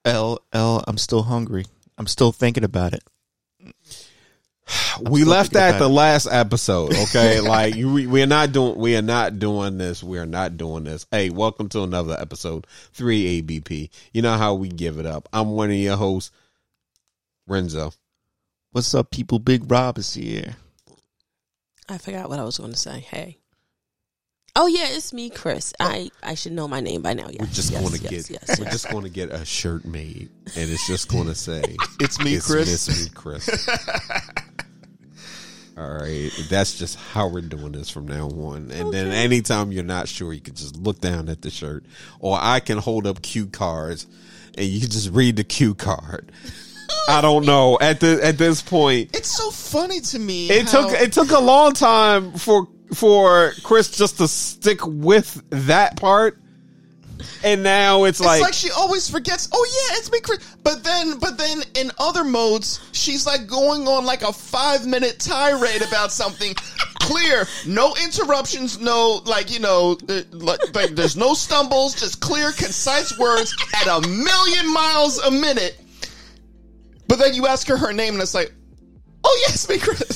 I'm still hungry. I'm still thinking about it. We left that the last episode, okay? Like we are not doing this. Hey, welcome to another episode, 3ABP. You know how we give it up. I'm one of your hosts, Renzo. What's up, people? Big Rob is here. I forgot what I was going to say. Hey. Oh yeah, it's me, Chris. I should know my name by now. Yes. We're just going to get a shirt made, and it's just going to say, "It's me, Chris." It's me, Chris. All right, that's just how we're doing this from now on. And then anytime you're not sure, you can just look down at the shirt, or I can hold up cue cards, and you can just read the cue card. I don't know. At this point, it's so funny to me. It took a long time for Chris just to stick with that part, and now it's like she always forgets. Oh yeah, it's me, Chris. But then in other modes, she's like going on like a 5-minute tirade about something. Clear, no interruptions, no there's no stumbles, just clear, concise words at 1,000,000 miles a minute. But then you ask her name, and it's like, oh yes, me, Chris.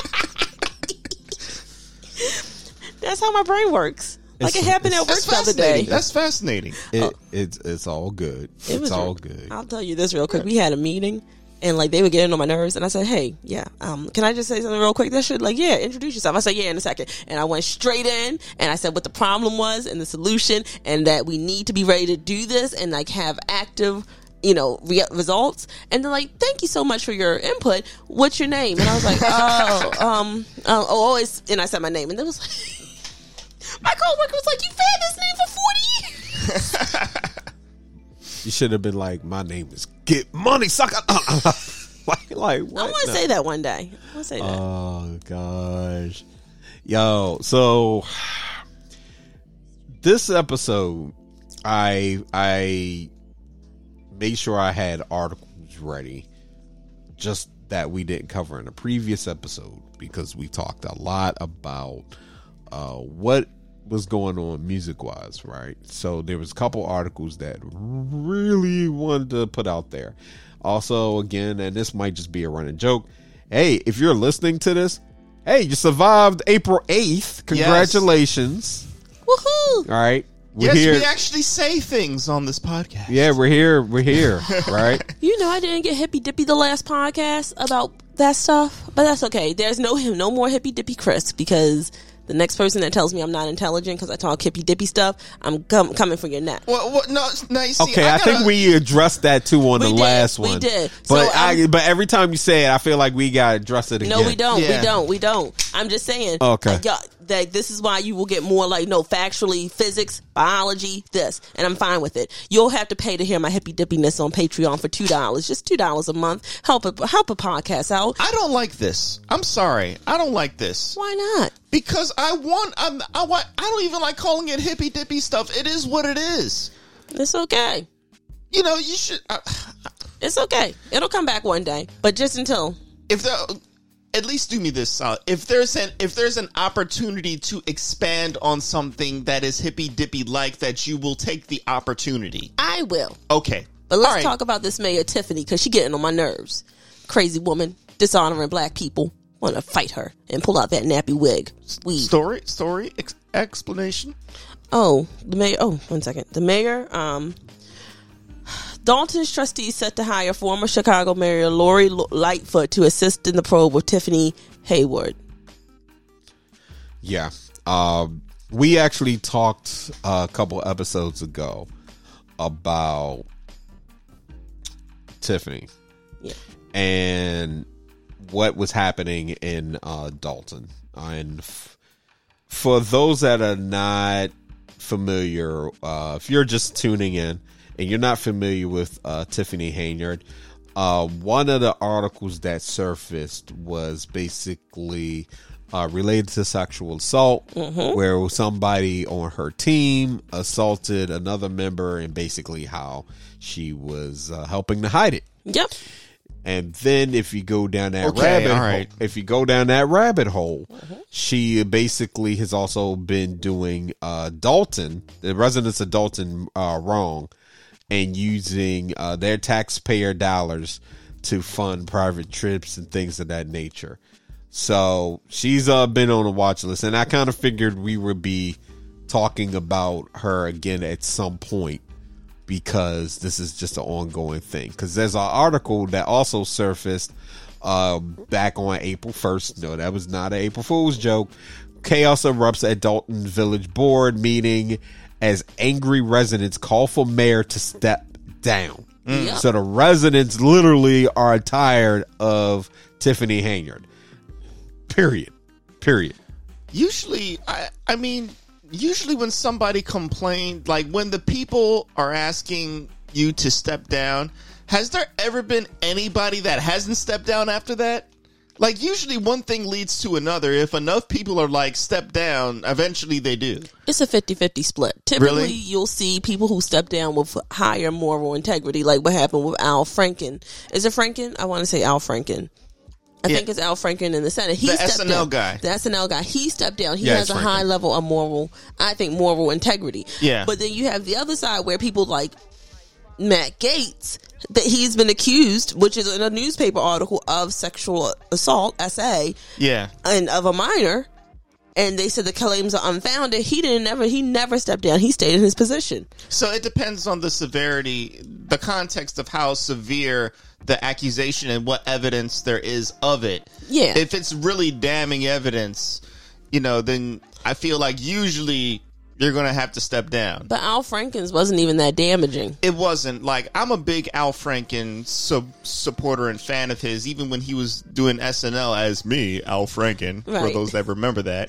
That's how my brain works. Like it happened at work the other day. That's fascinating. It's all good. It's all good. I'll tell you this real quick. We had a meeting, and like they were getting on my nerves, and I said, "Hey, yeah, can I just say something real quick?" That should introduce yourself. I said, "Yeah, in a second." And I went straight in, and I said what the problem was and the solution, and that we need to be ready to do this and like have active, results. And they're like, "Thank you so much for your input. What's your name?" And I was like, and I said my name, and it was like. My coworker was like, "You've had this name for 40 years." You should have been like, "My name is Get Money, sucker." like what? I want to say that one day. I want to say that. Oh gosh, yo. So this episode, I made sure I had articles ready, just that we didn't cover in a previous episode because we talked a lot about what was going on music wise, right? So there was a couple articles that really wanted to put out there. Also, again, and this might just be a running joke, hey, if you're listening to this, hey, you survived April 8th. Congratulations. Yes. Woohoo. All right. Yes, we actually say things on this podcast. Yeah, we're here, right? I didn't get hippy dippy the last podcast about that stuff, but that's okay. There's no more hippy dippy Chris, because the next person that tells me I'm not intelligent because I talk hippy dippy stuff, I'm coming for your neck. Well, no, you see, okay, I think we addressed that too on the last one. We did, but every time you say it, I feel like we gotta address it again. No, we don't. Yeah. We don't. I'm just saying. Okay. That this is why you will get more factually, physics, biology, this, and I'm fine with it. You'll have to pay to hear my hippy dippiness on Patreon for $2, just $2 a month. Help a podcast out. I don't like this. I'm sorry, I don't like this. Why not? Because I don't even like calling it hippy dippy stuff. It is what it is. It's okay. You should. It's okay. It'll come back one day, but just until at least do me this. If there's an opportunity to expand on something that is hippy dippy like that, you will take the opportunity. I will. Okay, but let's talk about this Mayor Tiffany, because she getting on my nerves. Crazy woman, dishonoring black people. Want to fight her and pull out that nappy wig. Story, explanation. Oh, the mayor. Oh, 1 second. The mayor. Dalton's trustees set to hire former Chicago Mayor Lori Lightfoot to assist in the probe of Tiffany Hayward. Yeah. We actually talked a couple episodes ago about Tiffany. Yeah. And what was happening in Dalton. And for those that are not familiar, if you're just tuning in and you're not familiar with Tiffany Hayward, one of the articles that surfaced was basically related to sexual assault, where somebody on her team assaulted another member, and basically how she was helping to hide it. Yep. And then if you go down that rabbit hole, she basically has also been doing Dalton, the residents of Dalton, wrong, and using their taxpayer dollars to fund private trips and things of that nature. So she's been on a watch list, and I kind of figured we would be talking about her again at some point, because this is just an ongoing thing. Because there's an article that also surfaced back on April 1st. No, that was not an April Fool's joke. Chaos erupts at Dalton Village Board meeting as angry residents call for mayor to step down. Yep. So the residents literally are tired of Tiffany Hayard. Period. Usually, I mean, usually when somebody complained, like when the people are asking you to step down, has there ever been anybody that hasn't stepped down after that? Like, usually one thing leads to another. If enough people are like, step down, eventually they do. It's a 50-50 split. Typically, Really? you'll see people who step down with higher moral integrity, like what happened with Al Franken. Is it Franken? I want to say Al Franken. I think it's Al Franken in the Senate. He The stepped SNL down. guy. The SNL guy. He stepped down. He Yeah, has it's a Franken. high level of moral integrity. Yeah. But then you have the other side where people like Matt Gaetz, that he's been accused, which is in a newspaper article, of sexual assault, SA, Yeah. and of a minor. And they said the claims are unfounded. He never stepped down. He stayed in his position. So it depends on the severity, the context of how severe the accusation and what evidence there is of it. Yeah. If it's really damning evidence, then I feel like usually you're going to have to step down. But Al Franken's wasn't even that damaging. It wasn't. Like, I'm a big Al Franken supporter and fan of his, even when he was doing SNL as me, Al Franken, for Right. those that remember that.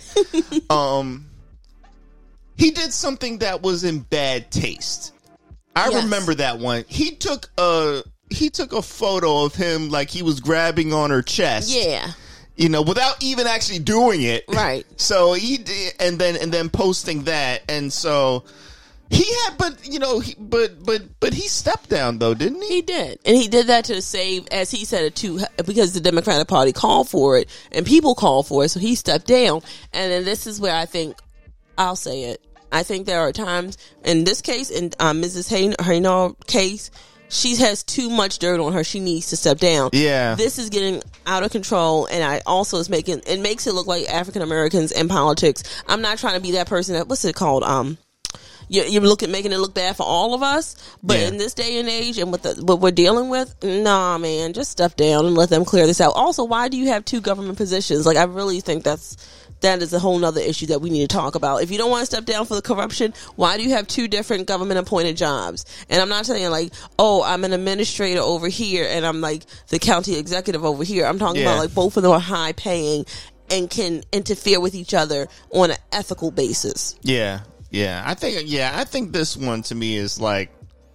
He did something that was in bad taste. I Yes. remember that one. He took a photo of him like he was grabbing on her chest. Yeah. Without even actually doing it. Right. So he did, and then posting that, and so he had, but he stepped down though, didn't he? He did. And he did that to save, as he said it too, because the Democratic Party called for it and people called for it, so he stepped down. And then this is where I think, I'll say it, I think there are times, in this case, in Mrs. Haynor case, she has too much dirt on her. She needs to step down. Yeah. This is getting out of control, and I also it makes it look like African Americans in politics. I'm not trying to be that person that, what's it called? You're making it look bad for all of us, but Yeah. in this day and age and what we're dealing with, nah, man, just step down and let them clear this out. Also, why do you have two government positions? Like, I really think that is a whole nother issue that we need to talk about. If you don't want to step down for the corruption, why do you have two different government appointed jobs? And I'm not saying like, oh, I'm an administrator over here and I'm like the county executive over here. I'm talking about like both of them are high paying and can interfere with each other on an ethical basis. Yeah. I think this one to me is like,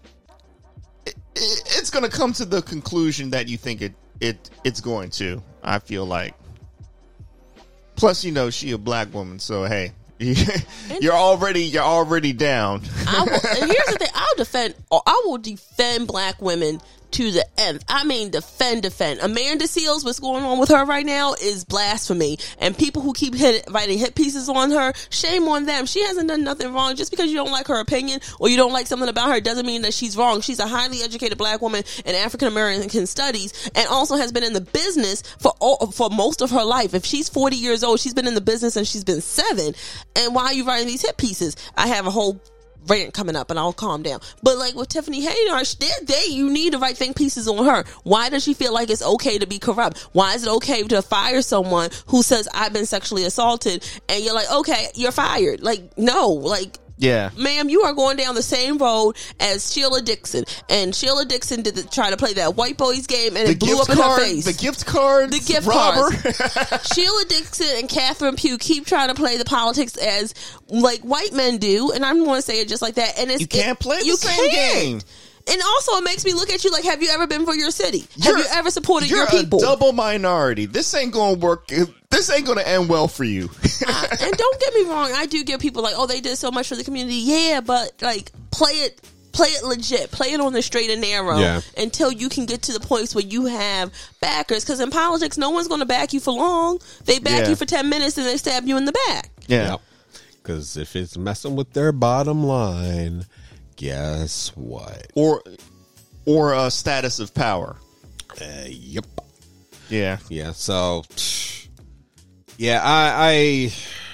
it's going to come to the conclusion that you think it's going to. I feel like. Plus, she a black woman, so hey, you're already down. And here's the thing: I will defend black women to the end. I mean, defend. Amanda Seales, what's going on with her right now is blasphemy. And people who keep writing hit pieces on her, shame on them. She hasn't done nothing wrong. Just because you don't like her opinion or you don't like something about her doesn't mean that she's wrong. She's a highly educated black woman in African American studies and also has been in the business for most of her life. If she's 40 years old, she's been in the business and she's been 7. And why are you writing these hit pieces? I have a whole rant coming up and I'll calm down. But like with Tiffany Hayner, you need to write think pieces on her. Why does she feel like it's okay to be corrupt? Why is it okay to fire someone who says I've been sexually assaulted and you're like, okay, you're fired? Like, no, like, Yeah. ma'am, you are going down the same road as Sheila Dixon. And Sheila Dixon try to play that white boys game and it blew up in her face. The gift card. The gift robber. cards. Sheila Dixon and Catherine Pugh keep trying to play the politics as like white men do, and I'm going to say it just like that. And You can't play the same game. And also, it makes me look at you like, have you ever been for your city? Have you ever supported your people? You're a double minority. This ain't going to work. This ain't going to end well for you. And don't get me wrong, I do get people like, oh, they did so much for the community. Yeah, but like, play it legit. Play it on the straight and narrow until you can get to the place where you have backers. Because in politics, no one's going to back you for long. They back you for 10 minutes and they stab you in the back. Yeah. Because if it's messing with their bottom line, guess what? or a status of power. Yep. Yeah. Yeah. So, yeah, I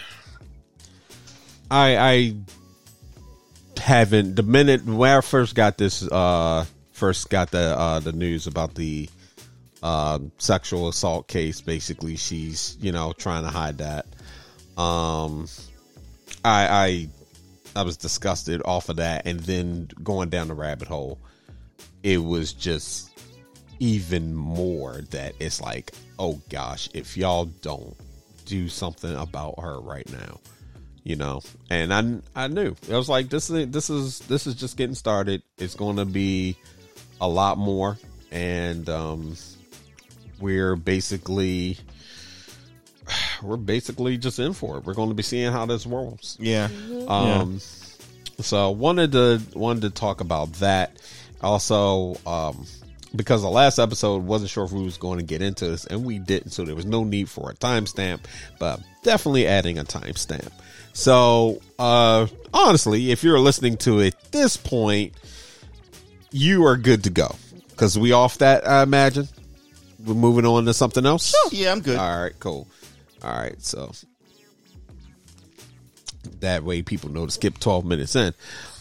haven't. The minute when I first got this, the news about the sexual assault case. Basically, she's trying to hide that. I was disgusted off of that, and then going down the rabbit hole, it was just even more that it's like, oh gosh, if y'all don't do something about her right now, and I knew. I was like, this is just getting started. It's going to be a lot more, and we're basically just in for it. We're going to be seeing how this rolls. Yeah. So wanted to talk about that. Also, because the last episode wasn't sure if we was going to get into this, and we didn't, so there was no need for a timestamp, but definitely adding a timestamp. So, honestly, if you're listening to it at this point, you are good to go. Because we off that, I imagine. We're moving on to something else? Yeah, I'm good. All right, cool. All right, so that way people know to skip 12 minutes in.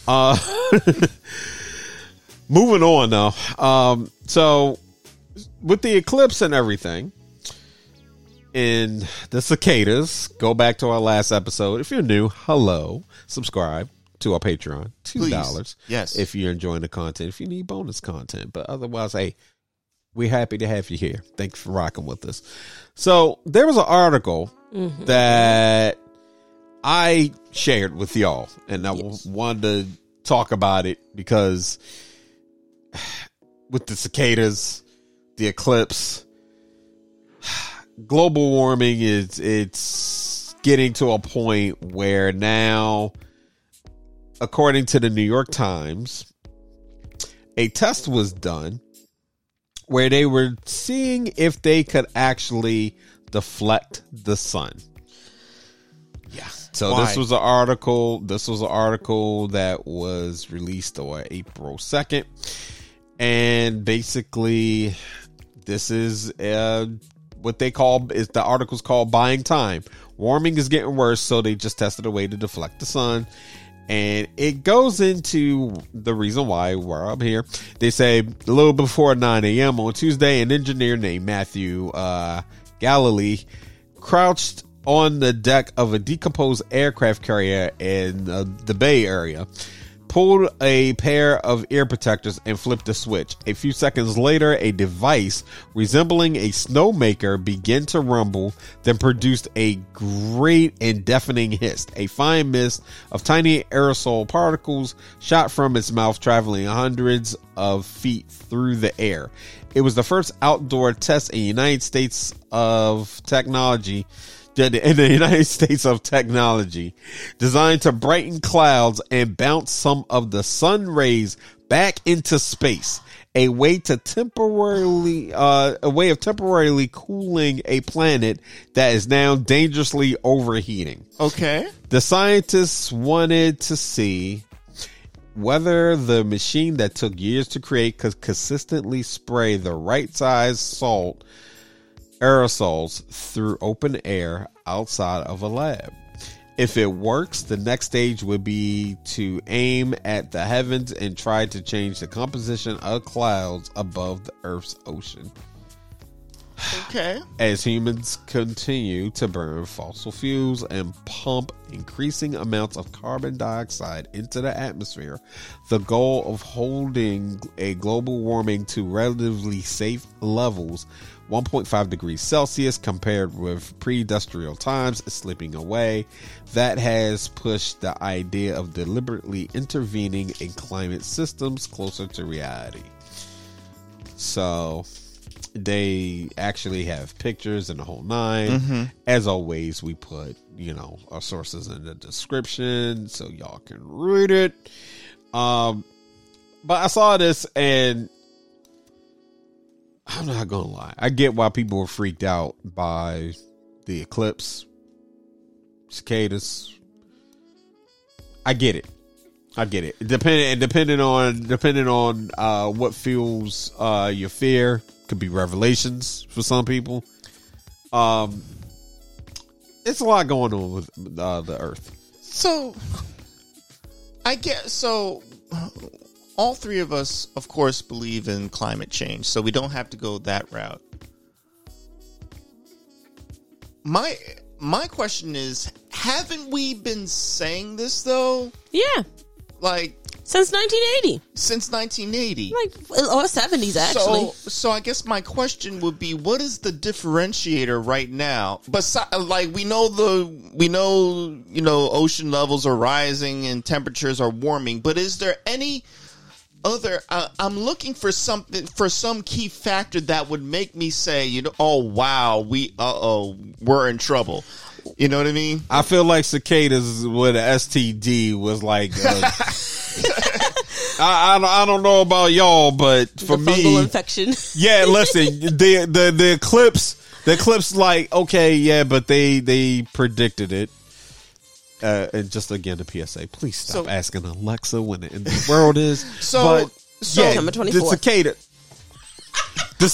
Moving on, though. So, with the eclipse and everything, and the cicadas, go back to our last episode. If you're new, hello. Subscribe to our Patreon. $2. Please. Yes. If you're enjoying the content. If you need bonus content. But otherwise, hey, we're happy to have you here. Thanks for rocking with us. So, there was an article that I shared with y'all. And I wanted to talk about it because with the cicadas, the eclipse, global warming it's getting to a point where now, according to the New York Times, a test was done where they were seeing if they could actually deflect the sun. Yeah. So Why? this was an article that was released on April 2nd. And basically, this is what they call, is the article's called Buying Time. Warming is getting worse, so they just tested a way to deflect the sun. And it goes into the reason why we're up here. They say a little before 9 a.m. on Tuesday, an engineer named Matthew Galilee crouched on the deck of a decomposed aircraft carrier in the Bay Area, pulled a pair of ear protectors and flipped a switch. A few seconds later, a device resembling a snowmaker began to rumble, then produced a great and deafening hiss. A fine mist of tiny aerosol particles shot from its mouth, traveling hundreds of feet through the air. It was the first outdoor test in the United States of technology, designed to brighten clouds and bounce some of the sun rays back into space. A way of temporarily cooling a planet that is now dangerously overheating. Okay. The scientists wanted to see whether the machine that took years to create could consistently spray the right size salt aerosols through open air outside of a lab. If it works, the next stage would be to aim at the heavens and try to change the composition of clouds above the Earth's ocean. Okay. As humans continue to burn fossil fuels and pump increasing amounts of carbon dioxide into the atmosphere, the goal of holding a global warming to relatively safe levels, 1.5 degrees Celsius compared with pre-industrial times, is slipping away. That has pushed the idea of deliberately intervening in climate systems closer to reality. So they actually have pictures and the whole nine. As always, we put, our sources in the description so y'all can read it. But I saw this and I'm not gonna lie. I get why people were freaked out by the eclipse, cicadas. I get it. I get it. Depending on what fuels your fear, could be revelations for some people. It's a lot going on with the Earth. So, I guess so. All three of us, of course, believe in climate change, so we don't have to go that route. My question is, haven't we been saying this though? Yeah. Like since 1980. Since 1980. Like or 70s actually. So I guess my question would be, what is the differentiator right now? Like we know ocean levels are rising and temperatures are warming, but is there any other I'm looking for some key factor that would make me say, oh wow, we're in trouble. You know what I mean? I feel like cicadas with an STD was like I don't know about y'all, but for the me, fungal infection. Yeah, listen, the eclipse like, okay, yeah, but they predicted it. And just again, the PSA, please stop asking Alexa when the end of the world is. So September 24th. The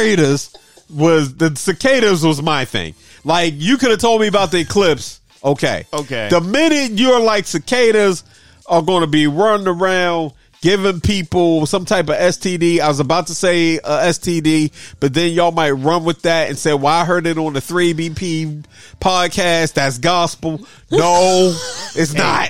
cicadas was my thing. Like, you could have told me about the eclipse. Okay. The minute you're like, cicadas are going to be running around giving people some type of STD. I was about to say STD, but then y'all might run with that and say, well, I heard it on the 3BP podcast. That's gospel. No, it's not.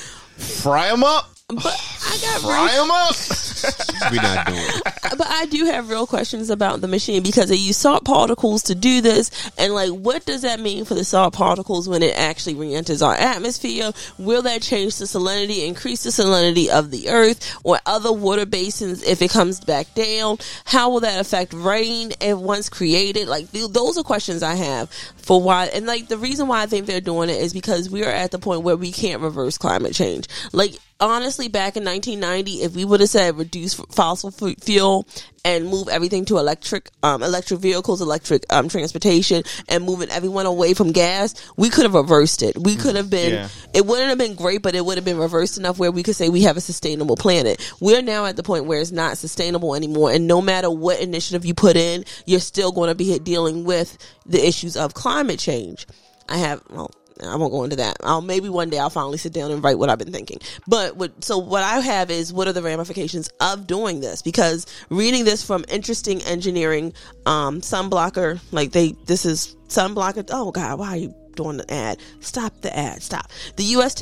Fry them up. But I got fry them up. We're not doing it. But I do have real questions about the machine because they use salt particles to do this. And like, what does that mean for the salt particles when it actually re-enters our atmosphere? Will that change the salinity, increase the salinity of the earth or other water basins if it comes back down? How will that affect rain if once created? Like, those are questions I have for why. And like, the reason why I think they're doing it is because we are at the point where we can't reverse climate change. Like, honestly, back in 1990, if we would have said reduce fossil fuel and move everything to electric vehicles, electric transportation, and moving everyone away from gas, we could have reversed it. We could have been, it wouldn't have been great, but it would have been reversed enough where we could say we have a sustainable planet. We're now at the point where it's not sustainable anymore, and no matter what initiative you put in, you're still going to be dealing with the issues of climate change. I won't go into that. Maybe one day I'll finally sit down and write what I've been thinking. But what I have is, what are the ramifications of doing this? Because reading this from Interesting Engineering, sunblocker, this is sunblocker. Oh God, why are you doing the ad? Stop the ad. Stop. The U.S.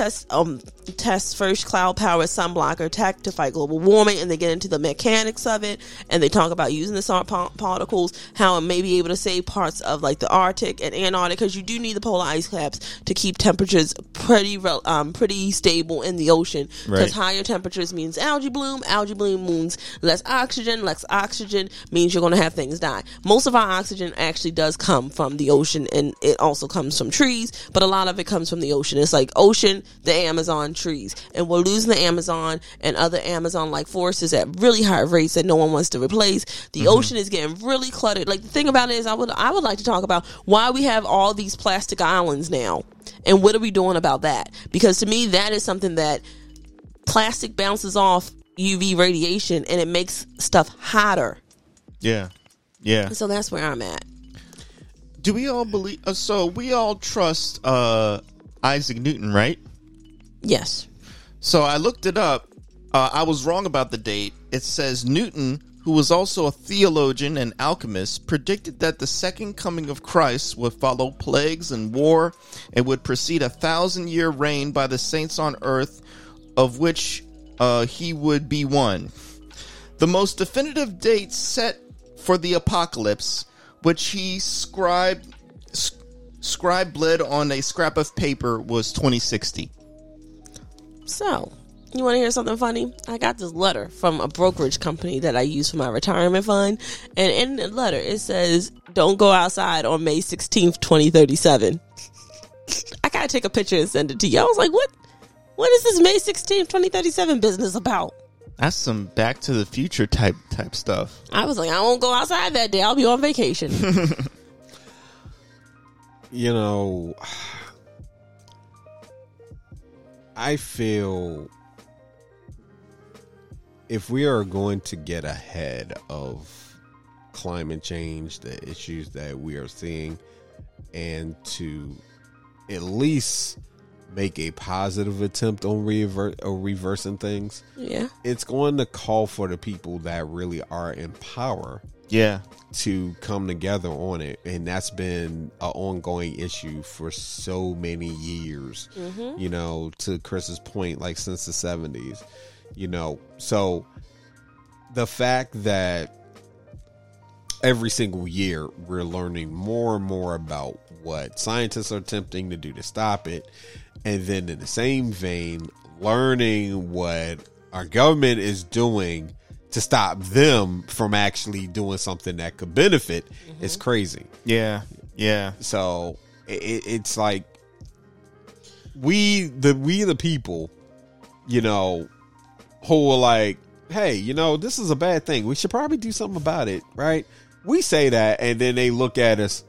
tests first cloud-powered sunblocker tech to fight global warming, and they get into the mechanics of it, and they talk about using the salt particles, how it may be able to save parts of like the Arctic and Antarctic, because you do need the polar ice caps to keep temperatures pretty stable in the ocean. Because higher temperatures means algae bloom means less oxygen means you're going to have things die. Most of our oxygen actually does come from the ocean, and it also comes from trees, but a lot of it comes from the ocean. It's like ocean, the Amazon, trees, and we're losing the Amazon and other Amazon-like forests at really high rates that no one wants to replace. The ocean is getting really cluttered. Like, the thing about it is, I would like to talk about why we have all these plastic islands now, and what are we doing about that? Because to me, that is something that plastic bounces off UV radiation, and it makes stuff hotter. Yeah. So that's where I'm at. Do we all believe? So we all trust Isaac Newton, right? Yes. So I looked it up. I was wrong about the date. It says Newton, who was also a theologian and alchemist, predicted that the second coming of Christ would follow plagues and war, and would precede 1,000-year reign by the saints on earth, of which he would be one. The most definitive date set for the apocalypse, which he scribed on a scrap of paper, was 2060. So, you want to hear something funny? I got this letter from a brokerage company that I use for my retirement fund, and in the letter it says, don't go outside on May 16th, 2037. I gotta take a picture and send it to you. I was like, what is this May 16th, 2037 business about? That's some Back to the Future type stuff. I was like, I won't go outside that day. I'll be on vacation. You know, I feel if we are going to get ahead of climate change, the issues that we are seeing, and to at least make a positive attempt on reversing things, it's going to call for the people that really are in power to come together on it. And that's been an ongoing issue for so many years, you know, to Chris's point, like since the 70s, you know. So the fact that every single year we're learning more and more about what scientists are attempting to do to stop it, and then in the same vein learning what our government is doing to stop them from actually doing something that could benefit, is crazy. Yeah. So it's like we the people, you know, who are like, hey, you know, this is a bad thing, we should probably do something about it, right? We say that, and then they look at us,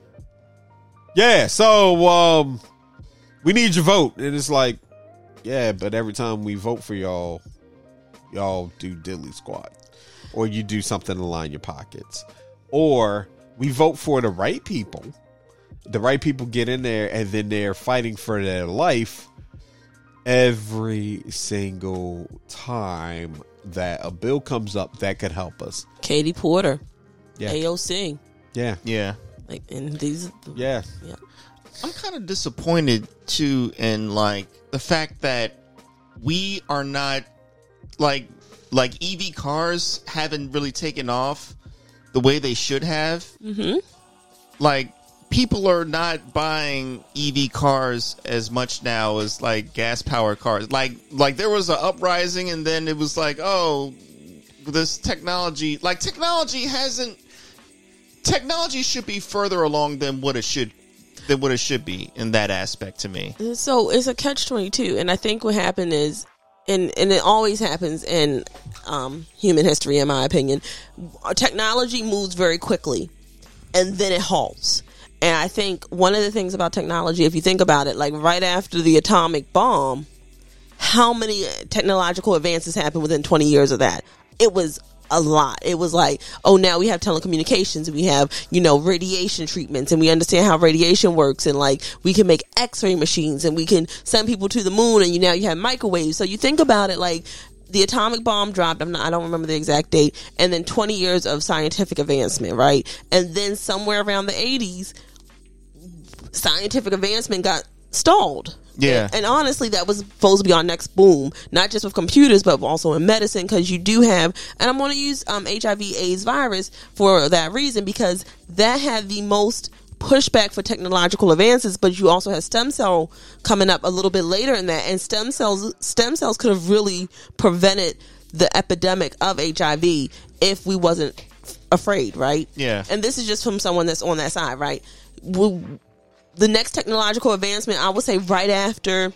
so we need your vote. And it's like, yeah, but every time we vote for y'all do diddly squat, or you do something to line your pockets, or we vote for the right people. The right people get in there, and then they're fighting for their life every single time that a bill comes up that could help us. Katie Porter, Yeah. AOC. Yeah. Like, and these. Yeah. I'm kind of disappointed too in like the fact that we are not like EV cars haven't really taken off the way they should have. Like, people are not buying EV cars as much now as like gas powered cars. Like there was an uprising, and then it was like, oh, this technology should be further along than what it should be in that aspect to me. So it's a catch-22, and I think what happened is, and it always happens in human history, in my opinion, technology moves very quickly, and then it halts. And I think one of the things about technology, if you think about it, like right after the atomic bomb, how many technological advances happened within 20 years of that? It was a lot. It was like, oh, now we have telecommunications, we have, you know, radiation treatments, and we understand how radiation works, and like we can make x-ray machines, and we can send people to the moon, and you have microwaves. So you think about it, like the atomic bomb dropped, I don't remember the exact date, and then 20 years of scientific advancement, right? And then somewhere around the 80s, scientific advancement got stalled. Yeah. And honestly, that was supposed to be our next boom, not just with computers, but also in medicine, because you do have, and I'm going to use HIV/AIDS virus for that reason, because that had the most pushback for technological advances, but you also had stem cell coming up a little bit later in that, and stem cells could have really prevented the epidemic of HIV if we wasn't afraid, right? Yeah. And this is just from someone that's on that side, right? The next technological advancement, I would say right after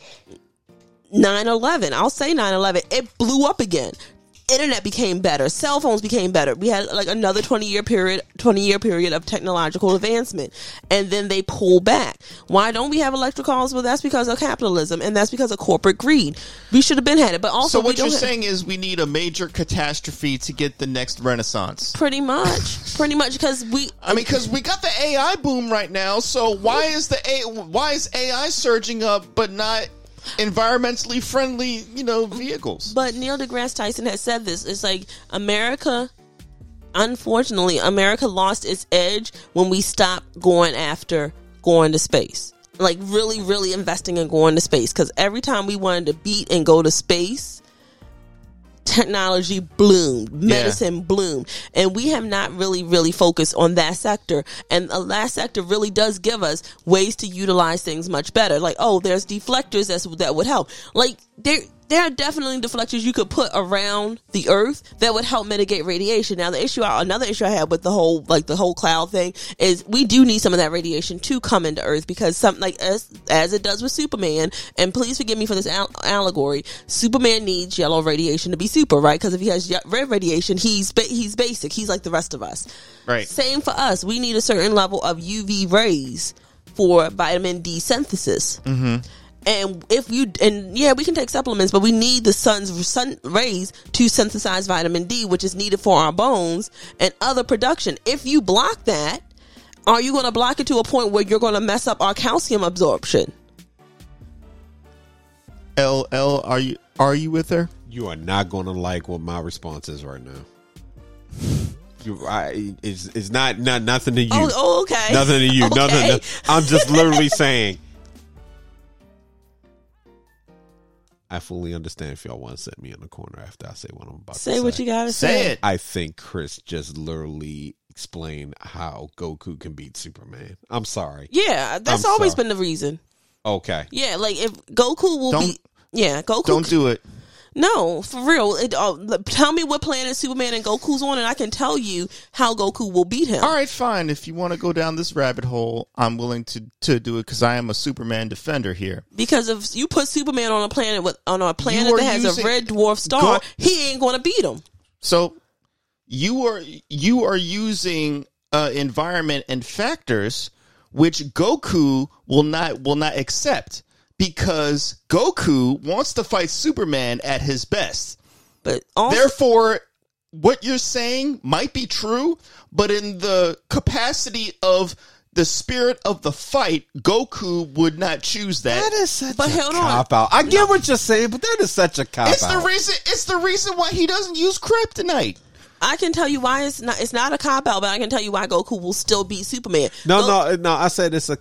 9/11, I'll say 9/11, it blew up again. Internet became better. Cell phones became better. We had like another 20-year period of technological advancement. And then they pulled back. Why don't we have electric cars? Well, that's because of capitalism, and that's because of corporate greed. We should have been had it. But also, so what you're saying is we need a major catastrophe to get the next renaissance. Pretty much, because we got the AI boom right now. So why is AI surging up, but not environmentally friendly, vehicles? But Neil deGrasse Tyson has said this. It's like unfortunately, America lost its edge when we stopped going to space. Like really, really investing in going to space. Because every time we wanted to beat and go to space, technology bloomed, medicine bloomed, and we have not really focused on that sector. And that sector really does give us ways to utilize things much better. Like, oh, there's deflectors that would help. Like there are definitely deflectors you could put around the Earth that would help mitigate radiation. Now, another issue I have with the whole cloud thing is we do need some of that radiation to come into Earth, because something like as it does with Superman, and please forgive me for this allegory, Superman needs yellow radiation to be super, right? Because if he has red radiation, he's basic. He's like the rest of us. Right. Same for us. We need a certain level of UV rays for vitamin D synthesis. Mm-hmm. And we can take supplements, but we need the sun rays to synthesize vitamin D, which is needed for our bones and other production. If you block that, are you going to block it to a point where you're going to mess up our calcium absorption? LL, are you with her? You are not going to like what my response is right now. It's not nothing to you. Oh, okay. Nothing to you. Okay. Nothing. I'm just literally saying. I fully understand if y'all want to set me in the corner after I say what I'm about to say. Say what you gotta Say it. I think Chris just literally explained how Goku can beat Superman. I'm sorry. Yeah, that's I'm always sorry. been the reason. Okay. Yeah, like if Goku will be. Yeah, Goku. Don't do it. No, for real. Tell me what planet Superman and Goku's on, and I can tell you how Goku will beat him. All right, fine. If you want to go down this rabbit hole, I'm willing to do it because I am a Superman defender here. Because if you put Superman on a planet You are that has using- a red dwarf star, he ain't going to beat him. So you are using environment and factors which Goku will not accept because Goku wants to fight Superman at his best. But also, Therefore, what you're saying might be true, but in the capacity of the spirit of the fight, Goku would not choose that. That is such But a hold on. cop out. I get what you're saying, but that is such a cop It's out. the reason why he doesn't use kryptonite. I can tell you why it's not a cop out, but I can tell you why Goku will still beat Superman. No. I said it's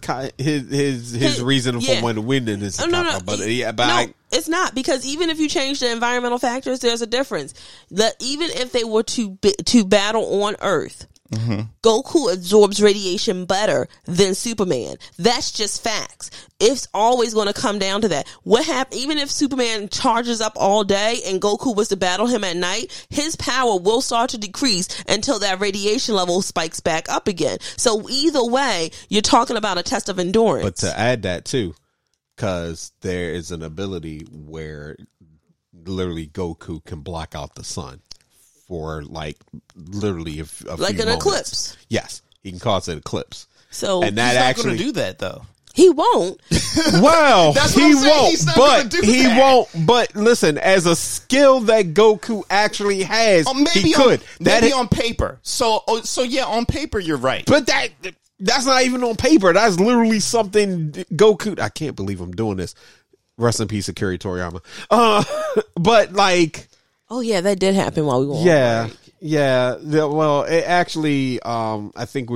his reason for winning is a cop out. But It's not, because even if you change the environmental factors, there's a difference. Even if they were to battle on Earth, Goku absorbs radiation better than Superman. That's just facts. It's always going to come down to that. What happens, even if Superman charges up all day and Goku was to battle him at night, his power will start to decrease until that radiation level spikes back up again. So either way, you're talking about a test of endurance. But to add that too, because there is an ability where literally Goku can block out the sun for literally a few an moments. eclipse. Yes, he can cause an eclipse. So And that He's not actually going to do that, though. he won't. Well, That's what he I'm saying. won't, He's not but gonna do he that. won't. But listen, as a skill that Goku actually has, he could. Maybe on paper. So yeah, on paper you're right. But that's not even on paper. That's literally something Goku. I can't believe I'm doing this. Rest in peace, Akira Toriyama. But like, Oh yeah, that did happen while we were on break. yeah. Well, it actually, I think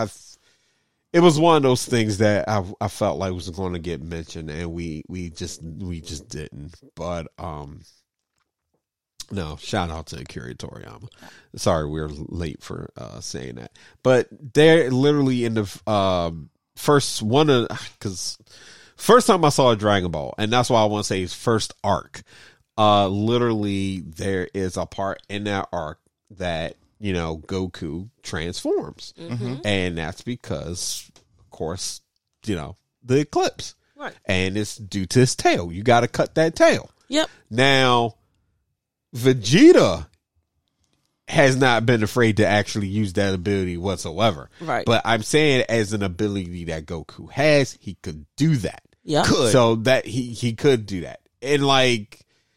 it was one of those things that I felt like was going to get mentioned, and we just didn't. But no, shout out to Akira Toriyama. Sorry, we're late for saying that, but they're literally in the first time I saw a Dragon Ball, and that's why I want to say his first arc. Literally, there is a part in that arc that Goku transforms, and that's because, of course, the eclipse, Right. and it's due to his tail. You got to cut that tail. Yep. Now, Vegeta has not been afraid to actually use that ability whatsoever. Right. But I'm saying, as an ability that Goku has, he could do that. Yep. So that he could do that. And like,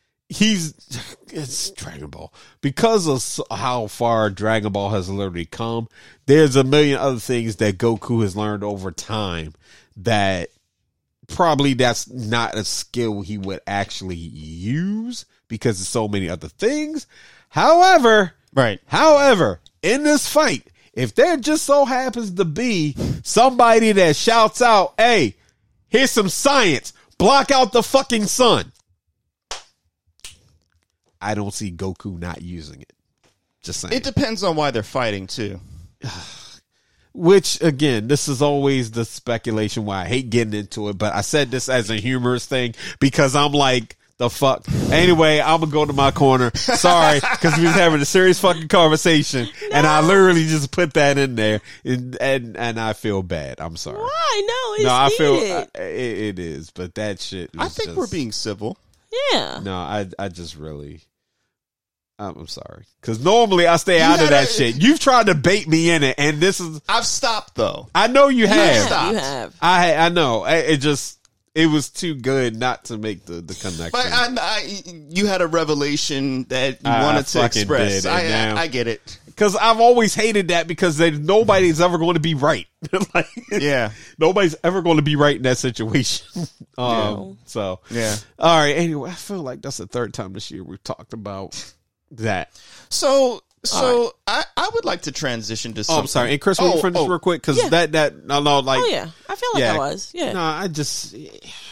it's Dragon Ball. Because of how far Dragon Ball has literally come, there's a million other things that Goku has learned over time that probably that's not a skill he would actually use because of so many other things. However, in this fight, if there just so happens to be somebody that shouts out, "Hey, here's some science. Block out the fucking sun." I don't see Goku not using it. Just saying. It depends on why they're fighting too. Which, again, this is always the speculation why I hate getting into it, but I said this as a humorous thing because I'm like, the fuck. Anyway, I'm going to go to my corner. Sorry, because we was having a serious fucking conversation, and I literally just put that in there, and I feel bad. I'm sorry. Why? No, I it's feel needed. it is, but that shit is I think we're being civil. Yeah. No, I just really... I'm sorry. Because normally I stay out of that shit. You've tried to bait me in it, and this is... I've stopped, though. I know you have. stopped. You have. I know. It just... it was too good not to make the connection. But you had a revelation that you wanted to fucking express. did, and now- I get it. Because I've always hated that because nobody's ever going to be right. Like, Yeah. nobody's ever going to be right in that situation. So, Yeah. all right. Anyway, I feel like that's the third time this year we've talked about that. So I would like to transition to Oh, something. I'm sorry. And Chris, will you finish real quick? Because like, Oh yeah, I feel like Yeah. I was. Yeah. no,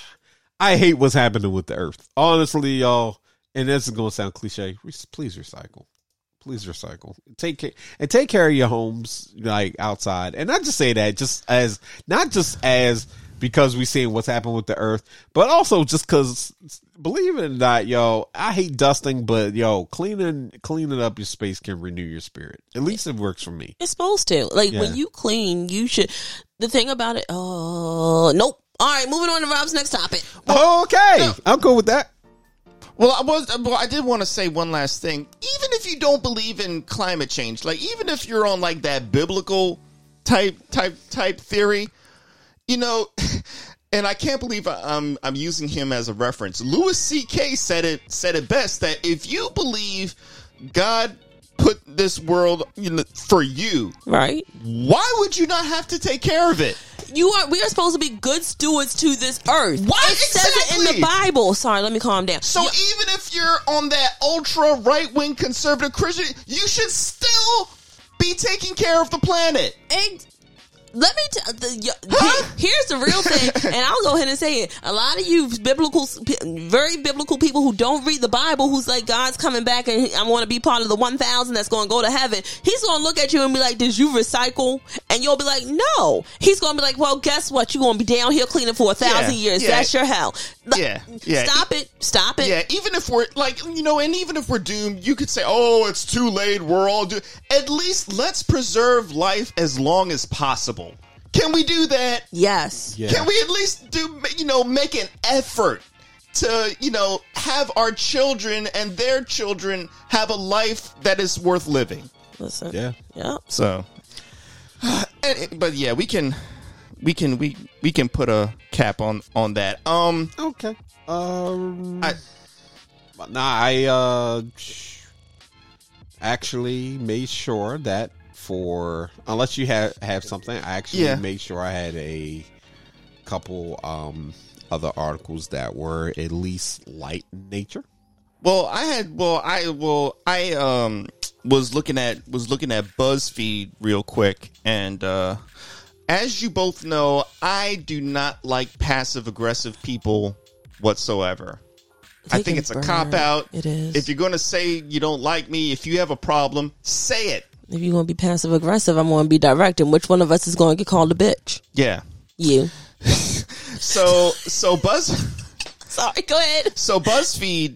I hate what's happening with the earth. Honestly, y'all, and this is going to sound cliche. Please recycle. Please recycle. Take care of your homes, like outside. And I just say that not just as because we seeing what's happened with the earth, but also just because, believe it or not, yo, I hate dusting, but yo, cleaning up your space can renew your spirit. At least it works for me. It's supposed to. Like when you clean, you should. The thing about it. Oh nope. All right, moving on to Rob's next topic. Okay, I'm cool with that. Well, I did want to say one last thing. Even if you don't believe in climate change, like even if you're on like that biblical type theory, you know, and I can't believe I'm using him as a reference. Louis C.K. said it best, that if you believe God put this world for you, Right. why would you not have to take care of it? We are supposed to be good stewards to this earth. Why? It says it in the Bible. Sorry, let me calm down. So even if you're on that ultra right-wing conservative Christian, you should still be taking care of the planet. Let me here's the real thing, and I'll go ahead and say it. A lot of you very biblical people who don't read the Bible, who's like, God's coming back and I want to be part of the 1,000 that's going to go to heaven. He's going to look at you and be like, did you recycle? And you'll be like, no. He's going to be like, well, guess what? You're going to be down here cleaning for 1,000 years. That's your hell. Yeah. Stop it. Yeah, even if we're like, and even if we're doomed, you could say, oh, it's too late. We're all doomed. At least let's preserve life as long as possible. Can we do that? Yes. Yeah. Can we at least make an effort to, have our children and their children have a life that is worth living? Listen. Yeah. So, but yeah, we can put a cap on that. Okay. I actually made sure that unless you have something, I actually made sure I had a couple other articles that were at least light in nature. Well, I was looking at BuzzFeed real quick, and as you both know, I do not like passive aggressive people whatsoever. I think it's a cop out. It is. If you're going to say you don't like me, if you have a problem, say it. If you're going to be passive aggressive, I'm going to be direct. And which one of us is going to get called a bitch? Yeah. You. So Sorry, go ahead. So BuzzFeed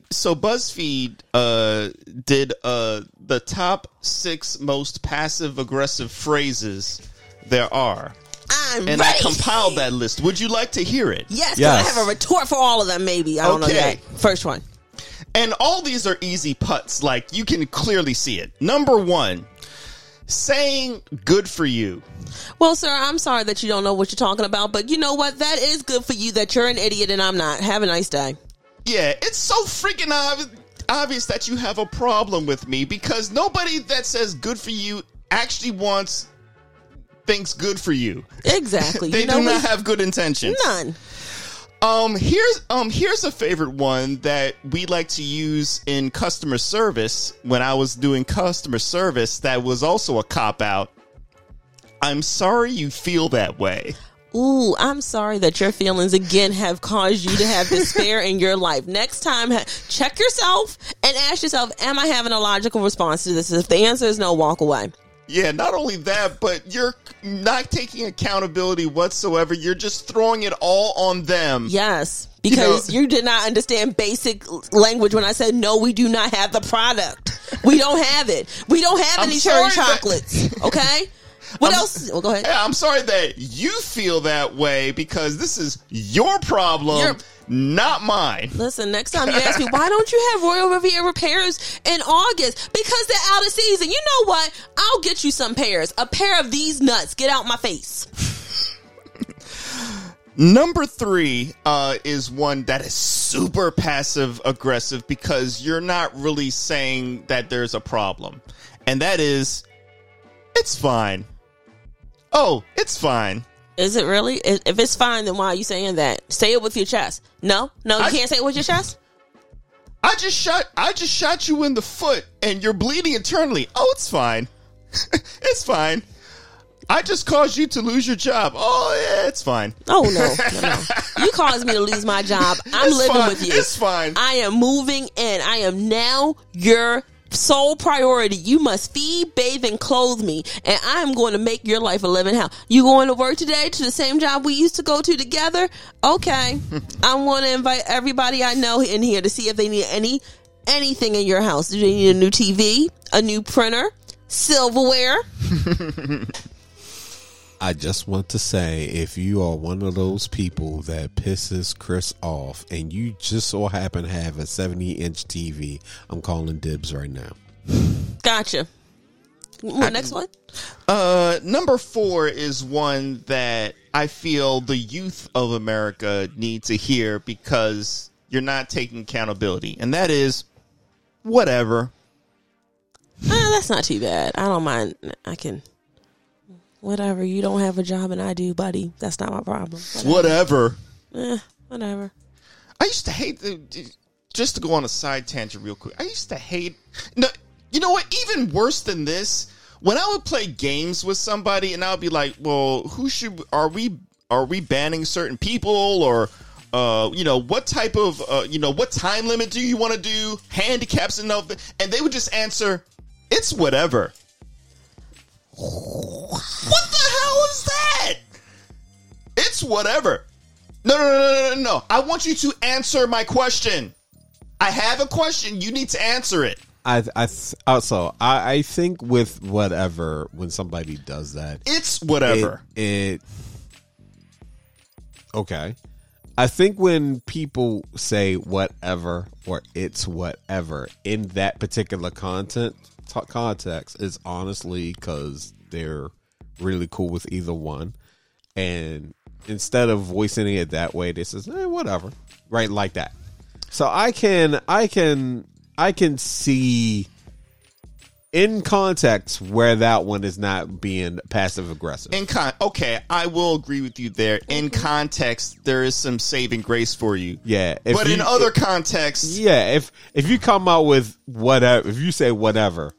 did the top 6 most passive aggressive phrases there are. I'm and ready. I compiled that list. Would you like to hear it? Yes, because I have a retort for all of them, maybe. I don't know Okay. that. First one. And all these are easy putts. Like, you can clearly see it. Number 1, saying good for you. Well, sir, I'm sorry that you don't know what you're talking about, but you know what? That is good for you that you're an idiot and I'm not. Have a nice day. Yeah, it's so freaking obvious that you have a problem with me, because nobody that says good for you actually thinks good for you. Exactly. They do not have good intentions. None. Here's a favorite one that we like to use in customer service. When I was doing customer service, that was also a cop out. I'm sorry you feel that way. Ooh, I'm sorry that your feelings again have caused you to have despair in your life. Next time, check yourself and ask yourself, am I having a logical response to this? If the answer is no, walk away. Yeah, not only that, but you're not taking accountability whatsoever. You're just throwing it all on them. Yes, because you did not understand basic language when I said, no, we do not have the product. We don't have it. We don't have any cherry chocolates. Okay? What else? Well, go ahead. Yeah, I'm sorry that you feel that way, because this is your problem, not mine. Listen, next time you ask me, why don't you have Royal Riviera pears in August? Because they're out of season. You know what? I'll get you some pears. A pair of these nuts. Get out my face. Number 3 is one that is super passive aggressive because you're not really saying that there's a problem. And that is, it's fine. Oh, it's fine. Is it really? If it's fine, then why are you saying that? Say it with your chest. No, you can't say it with your chest. I just shot you in the foot and you're bleeding internally. Oh, it's fine. It's fine. I just caused you to lose your job. Oh, yeah, it's fine. Oh, no. You caused me to lose my job. I'm It's living fine. with you. It's fine. I am moving in. I am now your sole priority. You must feed, bathe, and clothe me. And I am going to make your life a living hell. You going to work today to the same job we used to go to together? Okay. I'm going to invite everybody I know in here to see if they need anything in your house. Do they need a new TV, a new printer, silverware? I just want to say, if you are one of those people that pisses Chris off and you just so happen to have a 70-inch TV, I'm calling dibs right now. Gotcha. Next one. Number 4 is one that I feel the youth of America need to hear because you're not taking accountability. And that is, whatever. That's not too bad. I don't mind. I can... Whatever. You don't have a job and I do, buddy. That's not my problem. Whatever. Whatever. I used to hate just to go on a side tangent real quick. I used to hate. No, you know what? Even worse than this, when I would play games with somebody and I would be like, "Well, are we banning certain people or what type of what time limit do you want to do? Handicaps and all that?" And they would just answer, "It's whatever." What the hell is that? It's whatever. No. I want you to answer my question. I have a question. You need to answer it. I think with whatever, when somebody does that, It's whatever. Okay. I think when people say whatever or it's whatever in that particular context is honestly because they're really cool with either one, and instead of voicing it that way, they says, whatever, right, like that. So I can see in context where that one is not being passive aggressive. Okay, I will agree with you there. In context, there is some saving grace for you. Yeah, but in other contexts, yeah, if you come out with whatever, if you say whatever,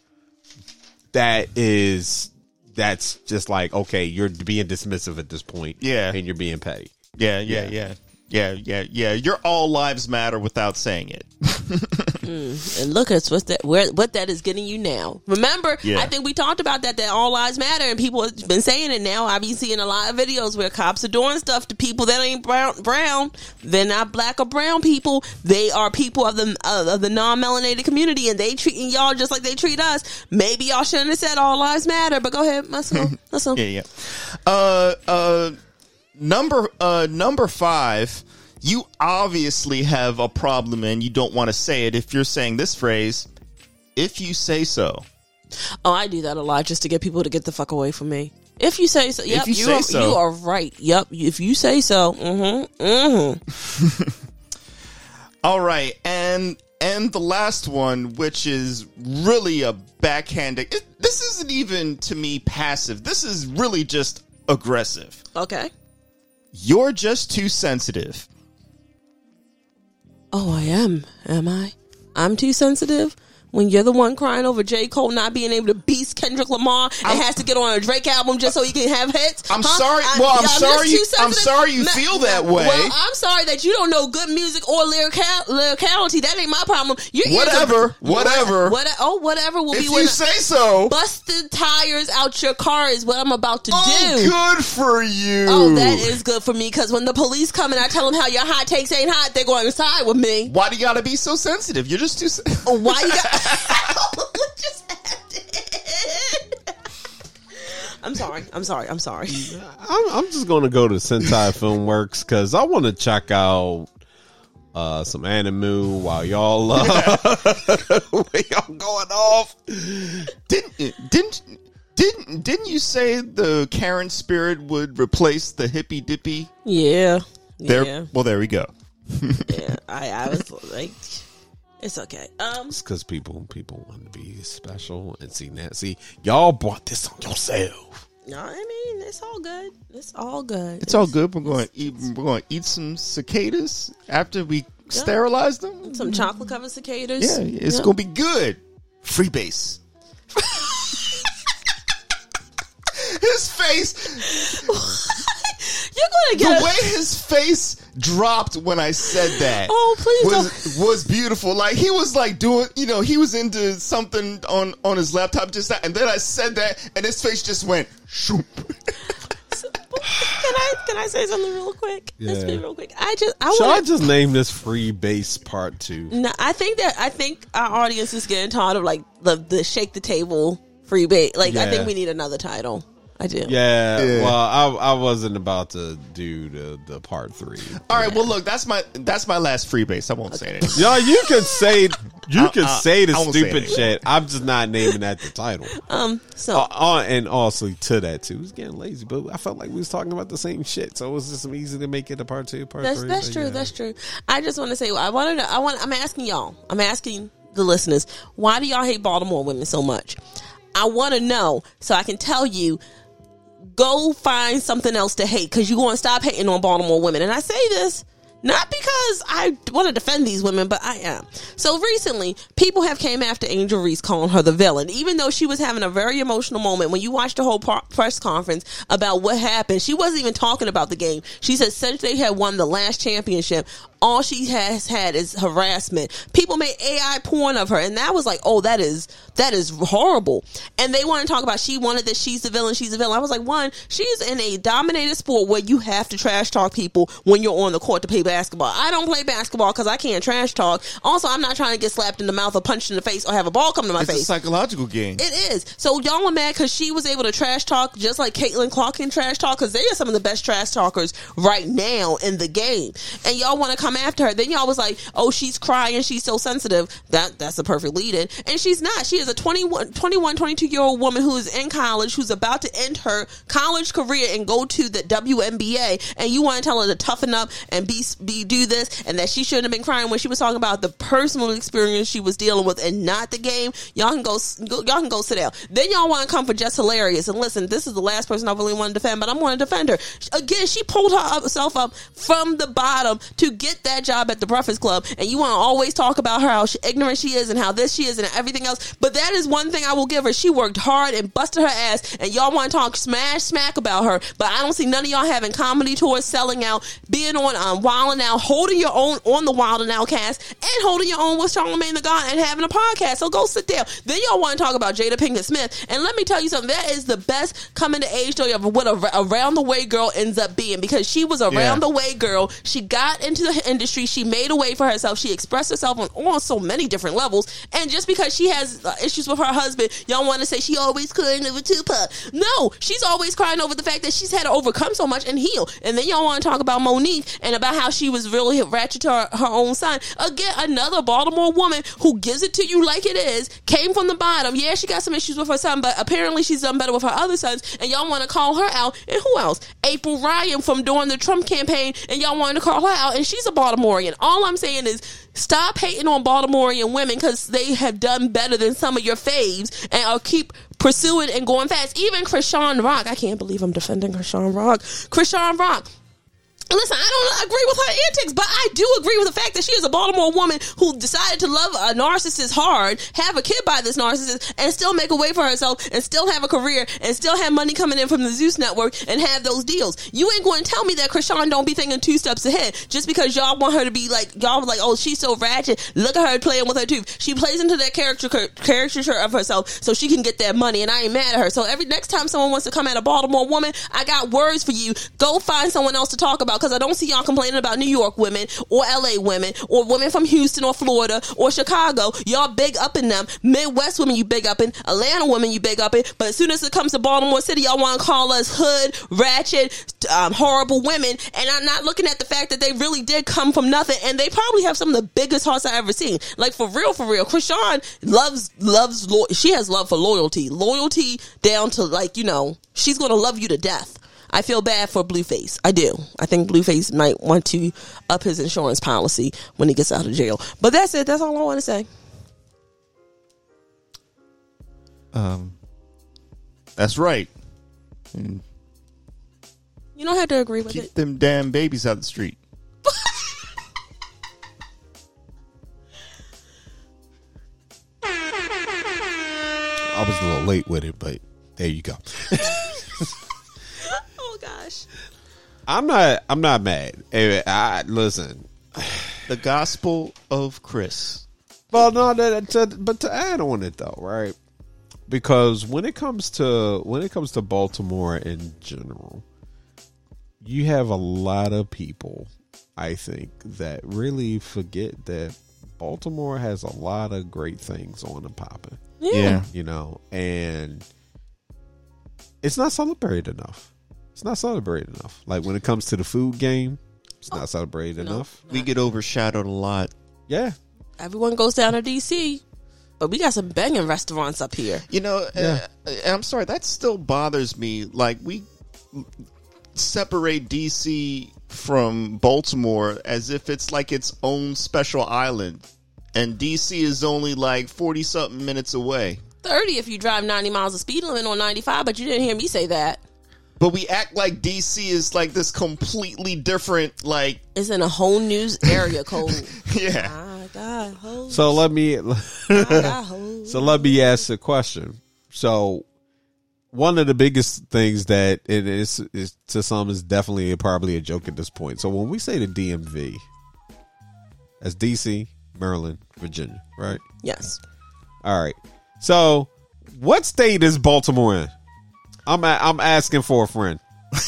that's just like, okay, you're being dismissive at this point. Yeah, and you're being petty. Yeah. Your all lives matter without saying it. And look at what that is getting you now. Remember, I think we talked about that all lives matter, and people have been saying it now. I've been seeing a lot of videos where cops are doing stuff to people that ain't brown. They're not black or brown people. They are people of the non-melanated community, and they treating y'all just like they treat us. Maybe y'all shouldn't have said all lives matter, but go ahead, let's go. Yeah. Number 5, you obviously have a problem and you don't want to say it if you're saying this phrase, if you say so. Oh, I do that a lot just to get people to get the fuck away from me. If you say so. Yep, you are right. Yep, if you say so. All right, and the last one, which is really a backhanded. This isn't even, to me, passive. This is really just aggressive. Okay. You're just too sensitive. Oh, I am. Am I? I'm too sensitive? When you're the one crying over J. Cole not being able to beat Kendrick Lamar and has to get on a Drake album just so he can have hits. I'm sorry. I'm sorry you feel that way. Well, I'm sorry that you don't know good music or lyricality. That ain't my problem. Whatever will be. If you say so. Busted tires out your car is what I'm about to do. Good for you. Oh, that is good for me, because when the police come and I tell them how your hot takes ain't hot, they're going to side with me. Why do you gotta be so sensitive? You're just too sensitive. Why you got... What just happened? I'm sorry. I'm just going to go to Sentai Filmworks because I want to check out some anime while y'all going off. Didn't Didn't you say the Karen spirit would replace the hippy dippy? Yeah. Well, there we go. Yeah. I was like, it's okay. It's because people want to be special and see that. See, y'all brought this on yourself. No, I mean it's all good. It's all good. It's all good. We're going to eat some cicadas after we sterilize them. Some chocolate covered cicadas. Yeah, it's going to be good. Free base. His face. You're going to get the way his face dropped when I said that. Oh, please was beautiful. Like he was like doing, he was into something on his laptop just that, and then I said that, and his face just went shoop. Can I say something real quick? Yeah. Let's be real quick. I just name this Free Base Part 2? No, I think our audience is getting tired of like the shake the table free bait. Like I think we need another title. I do. Yeah. Well, I wasn't about to do the part 3. All right. Well, look, that's my last free base. I won't say it. Y'all, you can say the stupid say shit. I'm just not naming that the title. And also to that too, it's getting lazy. But I felt like we was talking about the same shit, so it was just easy to make it a part 2, part 3. That's true. Yeah. That's true. I just want to say, I'm asking y'all. I'm asking the listeners, why do y'all hate Baltimore women so much? I want to know so I can tell you. Go find something else to hate because you're going to stop hating on Baltimore women. And I say this not because I want to defend these women, but I am. So recently, people have came after Angel Reese, calling her the villain, even though she was having a very emotional moment. When you watch the whole press conference about what happened, she wasn't even talking about the game. She said since they had won the last championship, all she has had is harassment. People made AI porn of her, and that was like, oh, that is horrible. And they want to talk about she wanted that she's the villain. I was like, one, she's in a dominated sport where you have to trash talk people when you're on the court to play basketball. I don't play basketball because I can't trash talk. Also, I'm not trying to get slapped in the mouth or punched in the face or have a ball come to my face. It's a psychological game. It is. So y'all are mad because she was able to trash talk just like Caitlin Clark can trash talk because they are some of the best trash talkers right now in the game. And y'all want to come after her. Then y'all was like, oh, she's crying, she's so sensitive. That's a perfect lead-in. And she's not. She is a 22-year-old woman who is in college, who's about to end her college career and go to the WNBA, and you want to tell her to toughen up and do this, and that she shouldn't have been crying when she was talking about the personal experience she was dealing with and not the game. Y'all can go sit down. Then y'all want to come for just hilarious. And listen, this is the last person I really want to defend, but I'm going to defend her. Again, she pulled herself up from the bottom to get that job at the Breakfast Club, and you want to always talk about her, how ignorant she is and how this she is and everything else. But that is one thing I will give her. She worked hard and busted her ass, and y'all want to talk smack about her, but I don't see none of y'all having comedy tours, selling out, being on Wild 'N Out, holding your own on the Wild 'N Out cast, and holding your own with Charlamagne the God and having a podcast. So go sit down. Then y'all want to talk about Jada Pinkett Smith, and let me tell you something, that is the best coming to age story of what a round the way girl ends up being, because she was a round the way girl. She got into the industry, she made a way for herself, she expressed herself on so many different levels, and just because she has issues with her husband, y'all want to say she always crying over Tupac. No, she's always crying over the fact that she's had to overcome so much and heal. And then y'all want to talk about Monique and about how she was really ratchet to her own son. Again, another Baltimore woman who gives it to you like it is, came from the bottom. Yeah, she got some issues with her son, but apparently she's done better with her other sons, and y'all want to call her out. And who else? April Ryan from during the Trump campaign, and y'all wanted to call her out, and she's a Baltimorean. All I'm saying is stop hating on Baltimorean women because they have done better than some of your faves, and I'll keep pursuing and going fast. Even Krishan Rock. I can't believe I'm defending Krishan Rock. Krishan Rock. Listen, I don't agree with her antics, but I do agree with the fact that she is a Baltimore woman who decided to love a narcissist hard, have a kid by this narcissist, and still make a way for herself, and still have a career, and still have money coming in from the Zeus Network, and have those deals. You ain't going to tell me that Krishan don't be thinking 2 steps ahead just because y'all want her to be like, y'all like, oh, she's so ratchet. Look at her playing with her tooth. She plays into that caricature of herself so she can get that money, and I ain't mad at her. So next time someone wants to come at a Baltimore woman, I got words for you. Go find someone else to talk about. y'all because I don't see y'all complaining about New York women or LA women or women from Houston or Florida or Chicago. Y'all big up in them. Midwest women, you big up in. Atlanta women, you big up in. But as soon as it comes to Baltimore City, y'all want to call us hood, ratchet, horrible women. And I'm not looking at the fact that they really did come from nothing. And they probably have some of the biggest hearts I ever seen. Like, for real. Krishan she has love for loyalty. Loyalty down to, like, you know, she's going to love you to death. I feel bad for Blueface. I do. I think Blueface might want to up his insurance policy when he gets out of jail. But that's it. That's all I want to say. That's right. You don't have to agree with Keep it. them damn babies out the street. I was a little late with it, but there you go. Oh gosh. I'm not mad. Listen. The gospel of Chris. Well, no, but to add on it though, right? Because when it comes to Baltimore in general, you have a lot of people, I think, that really forget that Baltimore has a lot of great things on and popping. Yeah. You know, and it's not celebrated enough. It's not celebrated enough. Like when it comes to the food game, it's not celebrated enough. We get overshadowed a lot. Yeah. Everyone goes down to DC, but we got some banging restaurants up here. You know, I'm sorry, that still bothers me. Like, we separate DC from Baltimore as if it's like its own special island. And DC is only like 40-something minutes away. 30 if you drive 90 miles of speed limit on 95, but you didn't hear me say that. But we act like DC is like this completely different, like... It's in a whole new area code. Yeah. I got hoes. So let me I got hoes. So let me ask a question. So one of the biggest things that it is to some is definitely probably a joke at this point. So when we say the DMV, that's DC, Maryland, Virginia, right? Yes. All right. So what state is Baltimore in? I'm asking for a friend.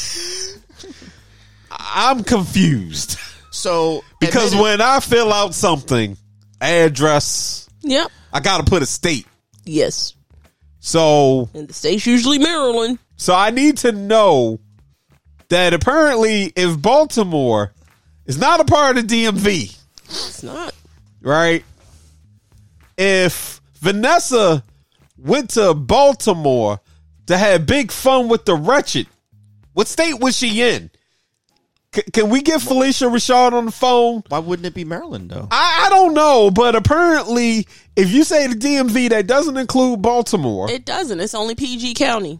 I'm confused. So... Because when I fill out something, address, Yep. I got to put a state. Yes. So And the state's usually Maryland. So I need to know that apparently if Baltimore is not a part of the DMV, It's not. right? If Vanessa went to Baltimore to have big fun with the wretched, what state was she in? Can we get Felicia Rashad on the phone? Why wouldn't it be Maryland, though? I don't know, but apparently if you say the DMV, that doesn't include Baltimore. It doesn't. It's only PG County.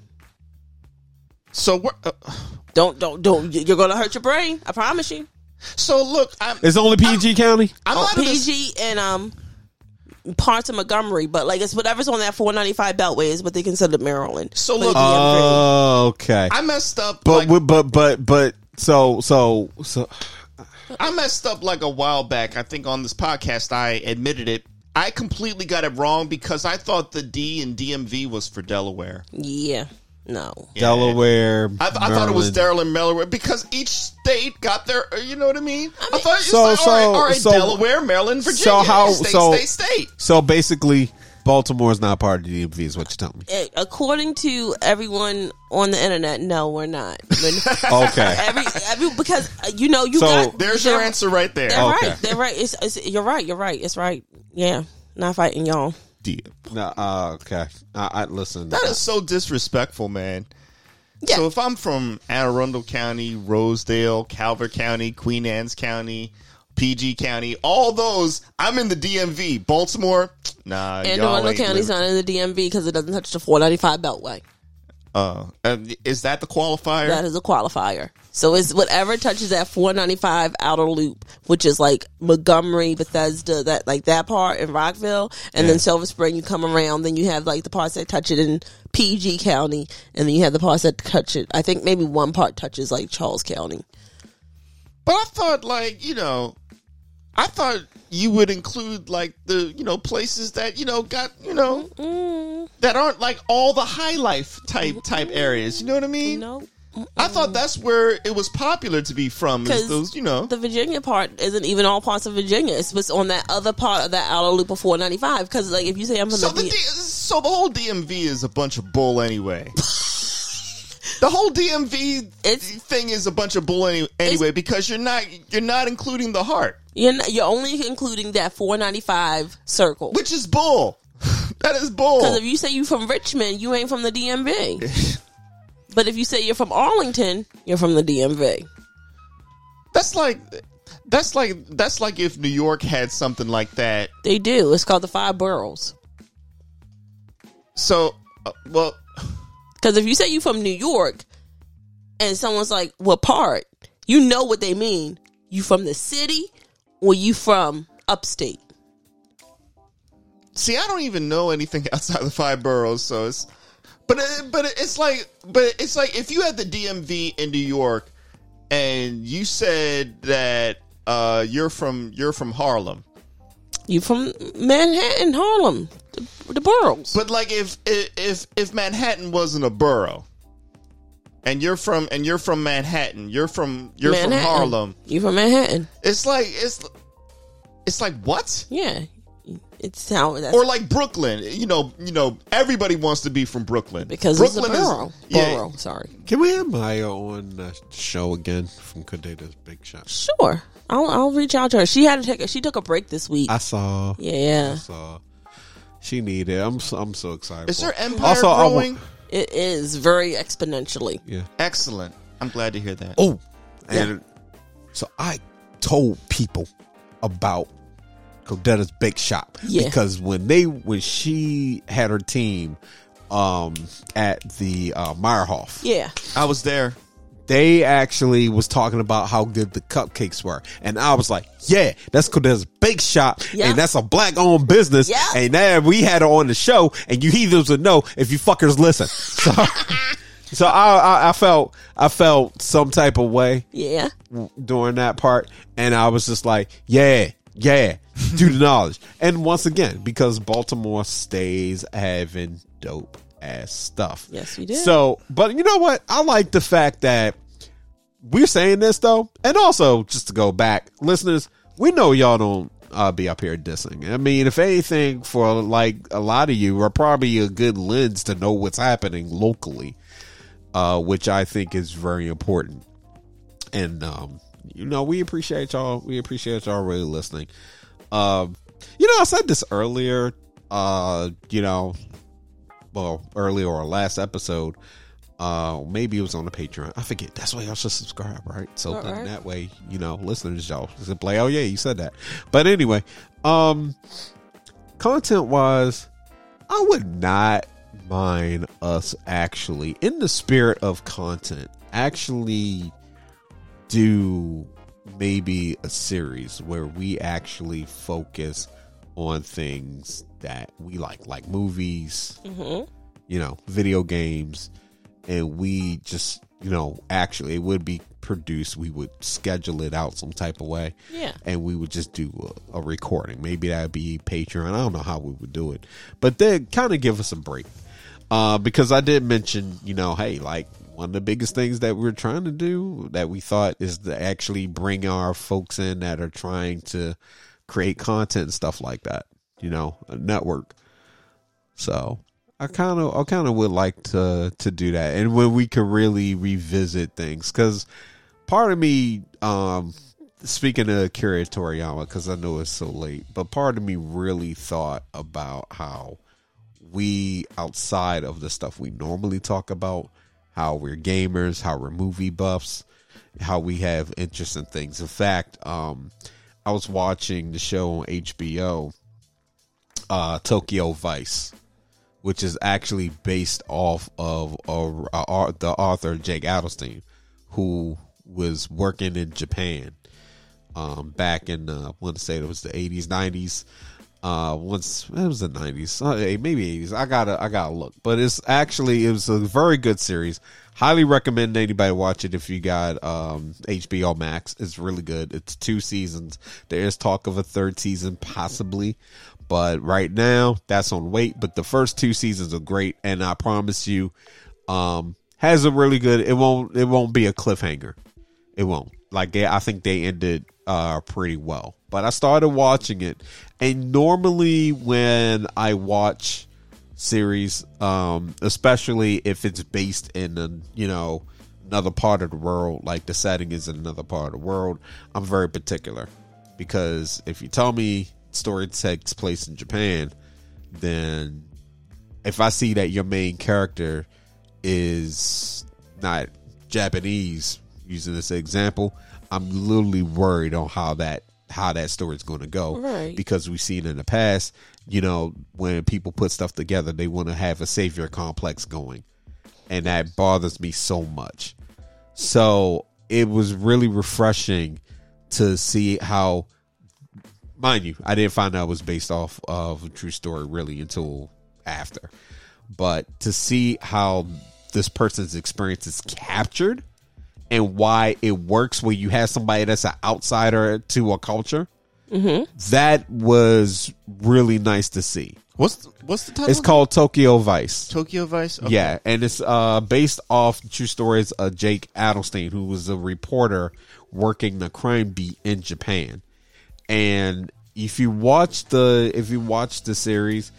So we're... Don't. You're going to hurt your brain. I promise you. So look, It's only PG County? I'm out of this... PG and parts of Montgomery, but like it's whatever's on that 495 Beltway is what they consider Maryland. So For look, the DMV. Oh, okay. I messed up. But like, so I messed up like a while back. I think on this podcast I admitted it. I completely got it wrong because I thought the D in DMV was for Delaware. Yeah. No. Delaware. I thought it was Maryland. Delaware because each state got their. You know what I mean? I thought it's So- like, all right, so- Delaware, Maryland, Virginia, So how? state. So basically, Baltimore is not part of the DMV. Is what you're telling me? According to everyone on the internet, no, we're not. Okay. every because you know you So- got. There's your answer right there. They're Okay. right. They're right. You're right. You're right. It's right. Yeah. Not fighting y'all. No, okay. I listen. That is so disrespectful, man. Yeah. So if I'm from Anne Arundel County, Rosedale, Calvert County, Queen Anne's County, PG County, all those, I'm in the DMV. Baltimore, nah. And y'all Arundel ain't County's living. not in the DMV because it doesn't touch the 495 Beltway. Is that the qualifier? That is a qualifier. So it's whatever touches that 495 outer loop, which is like Montgomery, Bethesda, that part in Rockville, and then Silver Spring. You come around, then you have like the parts that touch it in PG County, and then you have the parts that touch it. I think maybe one part touches like Charles County. But I thought, like, I thought you would include like the places that got that aren't like all the high life type areas. You know what I mean? No. I thought that's where it was popular to be from. Is those, the Virginia part isn't even all parts of Virginia. It's what's on that other part of that outer loop of 495. Because like if you say I'm from so the whole DMV is a bunch of bull anyway. The whole DMV thing is a bunch of bull anyway because you're not including the heart. You're only including that 495 circle, which is bull. That is bull. Because if you say you from Richmond, you ain't from the DMV. But if you say you're from Arlington, you're from the DMV. That's like if New York had something like that. They do. It's called the 5 boroughs. So, well, because if you say you from New York, and someone's like, "What part?" You know what they mean. You from the city, or you from upstate? See, I don't even know anything outside the 5 boroughs, so it's. But it's like if you had the DMV in New York and you said that you're from Harlem. You from Manhattan, Harlem, the boroughs. But like if Manhattan wasn't a borough, and you're from Manhattan, you're from Harlem. You from Manhattan. It's like what? Yeah. It's how that's or like Brooklyn, everybody wants to be from Brooklyn because Brooklyn it's a borough. Borough, sorry. Can we have Maya on the show again from Cordaita's Big Shot? Sure, I'll reach out to her. She took a break this week. I saw. Yeah, I saw. She needed. I'm so excited. Is her empire growing? It is very exponentially. Yeah, excellent. I'm glad to hear that. Oh, and so I told people about Cordaita's Bake Shop because when she had her team at the Meyerhoff, I was there. They actually was talking about how good the cupcakes were, and I was like, "Yeah, that's Cordaita's Bake Shop, and that's a black-owned business." Yeah. And then we had her on the show, and you heathens would know if you fuckers listen. So I felt some type of way, during that part, and I was just like, yeah, do the knowledge. And once again, because Baltimore stays having dope ass stuff. Yes, we do. So, but you know what? I like the fact that we're saying this though. And also, just to go back, listeners, we know y'all don't be up here dissing. I mean, if anything, for like a lot of you are probably a good lens to know what's happening locally, which I think is very important. And, we appreciate y'all. We appreciate y'all really listening. I said this earlier, earlier or last episode, maybe it was on the Patreon. I forget. That's why y'all should subscribe, right? So then that way, listeners, y'all can play. Oh yeah, you said that. But anyway, content wise, I would not mind us actually, in the spirit of content, actually do maybe a series where we actually focus on things that we like movies, video games, and we just, actually it would be produced. We would schedule it out some type of way, and we would just do a recording. Maybe that would be Patreon. I don't know how we would do it, but then kind of give us a break, because I did mention, hey, like, one of the biggest things that we're trying to do that we thought is to actually bring our folks in that are trying to create content and stuff like that, a network. So I kind of would like to do that, and when we could really revisit things, because part of me, speaking of Akira Toriyama, because I know it's so late, but part of me really thought about how we, outside of the stuff we normally talk about, how we're gamers, how we're movie buffs, how we have interest in things. In fact, I was watching the show on HBO, Tokyo Vice, which is actually based off of the author Jake Adelstein, who was working in Japan back in, I want to say it was the 80s, 90s. Once it was the 90s, maybe 80s. I gotta look, but it was a very good series. Highly recommend anybody watch it if you got HBO Max. It's really good. It's 2 seasons. There is talk of a 3rd season possibly, but right now that's on wait. But the first 2 seasons are great, and I promise you, has a really good. It won't be a cliffhanger. It won't. Like I think they ended pretty well. But I started watching it, and normally when I watch series, especially if it's based in another part of the world, like the setting is in another part of the world, I'm very particular, because if you tell me story takes place in Japan, then if I see that your main character is not Japanese, using this example, I'm literally worried on how that story is going to go, right? Because we've seen in the past, when people put stuff together, they want to have a savior complex going, and that bothers me so much. So it was really refreshing to see how, mind you, I didn't find out it was based off of a true story really until after, but to see how this person's experience is captured and why it works when you have somebody that's an outsider to a culture, that was really nice to see. What's the title? It's called Tokyo Vice. Tokyo Vice? Okay. Yeah, and it's based off the true stories of Jake Adelstein, who was a reporter working the crime beat in Japan. And if you watch the series,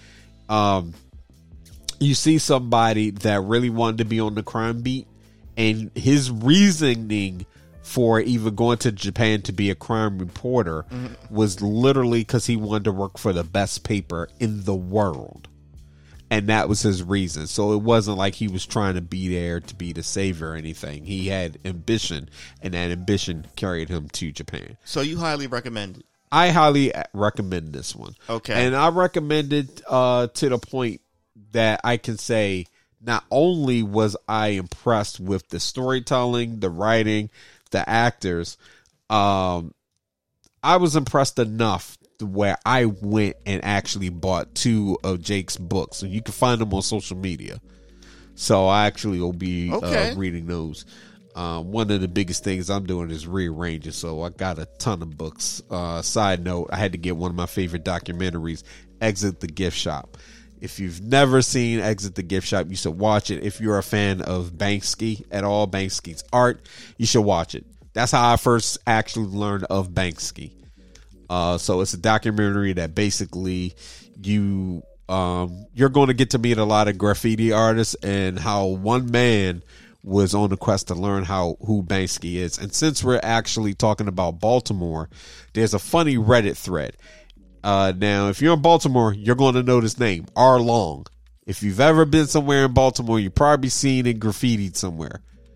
you see somebody that really wanted to be on the crime beat, and his reasoning for even going to Japan to be a crime reporter was literally because he wanted to work for the best paper in the world. And that was his reason. So it wasn't like he was trying to be there to be the savior or anything. He had ambition, and that ambition carried him to Japan. So you highly recommend it? I highly recommend this one. Okay. And I recommend it to the point that I can say not only was I impressed with the storytelling, the writing, the actors, I was impressed enough where I went and actually bought 2 of Jake's books, and you can find them on social media. So I actually will be reading those. One of the biggest things I'm doing is rearranging, so I got a ton of books. Side note, I had to get one of my favorite documentaries, Exit the Gift Shop. If you've never seen Exit the Gift Shop, you should watch it. If you're a fan of Banksy at all, Banksy's art, you should watch it. That's how I first actually learned of Banksy. So it's a documentary that basically you're going to get to meet a lot of graffiti artists and how one man was on the quest to learn who Banksy is. And since we're actually talking about Baltimore, there's a funny Reddit thread. Now, if you're in Baltimore, you're going to know this name, R. Long. If you've ever been somewhere in Baltimore, you've probably seen it graffitied somewhere.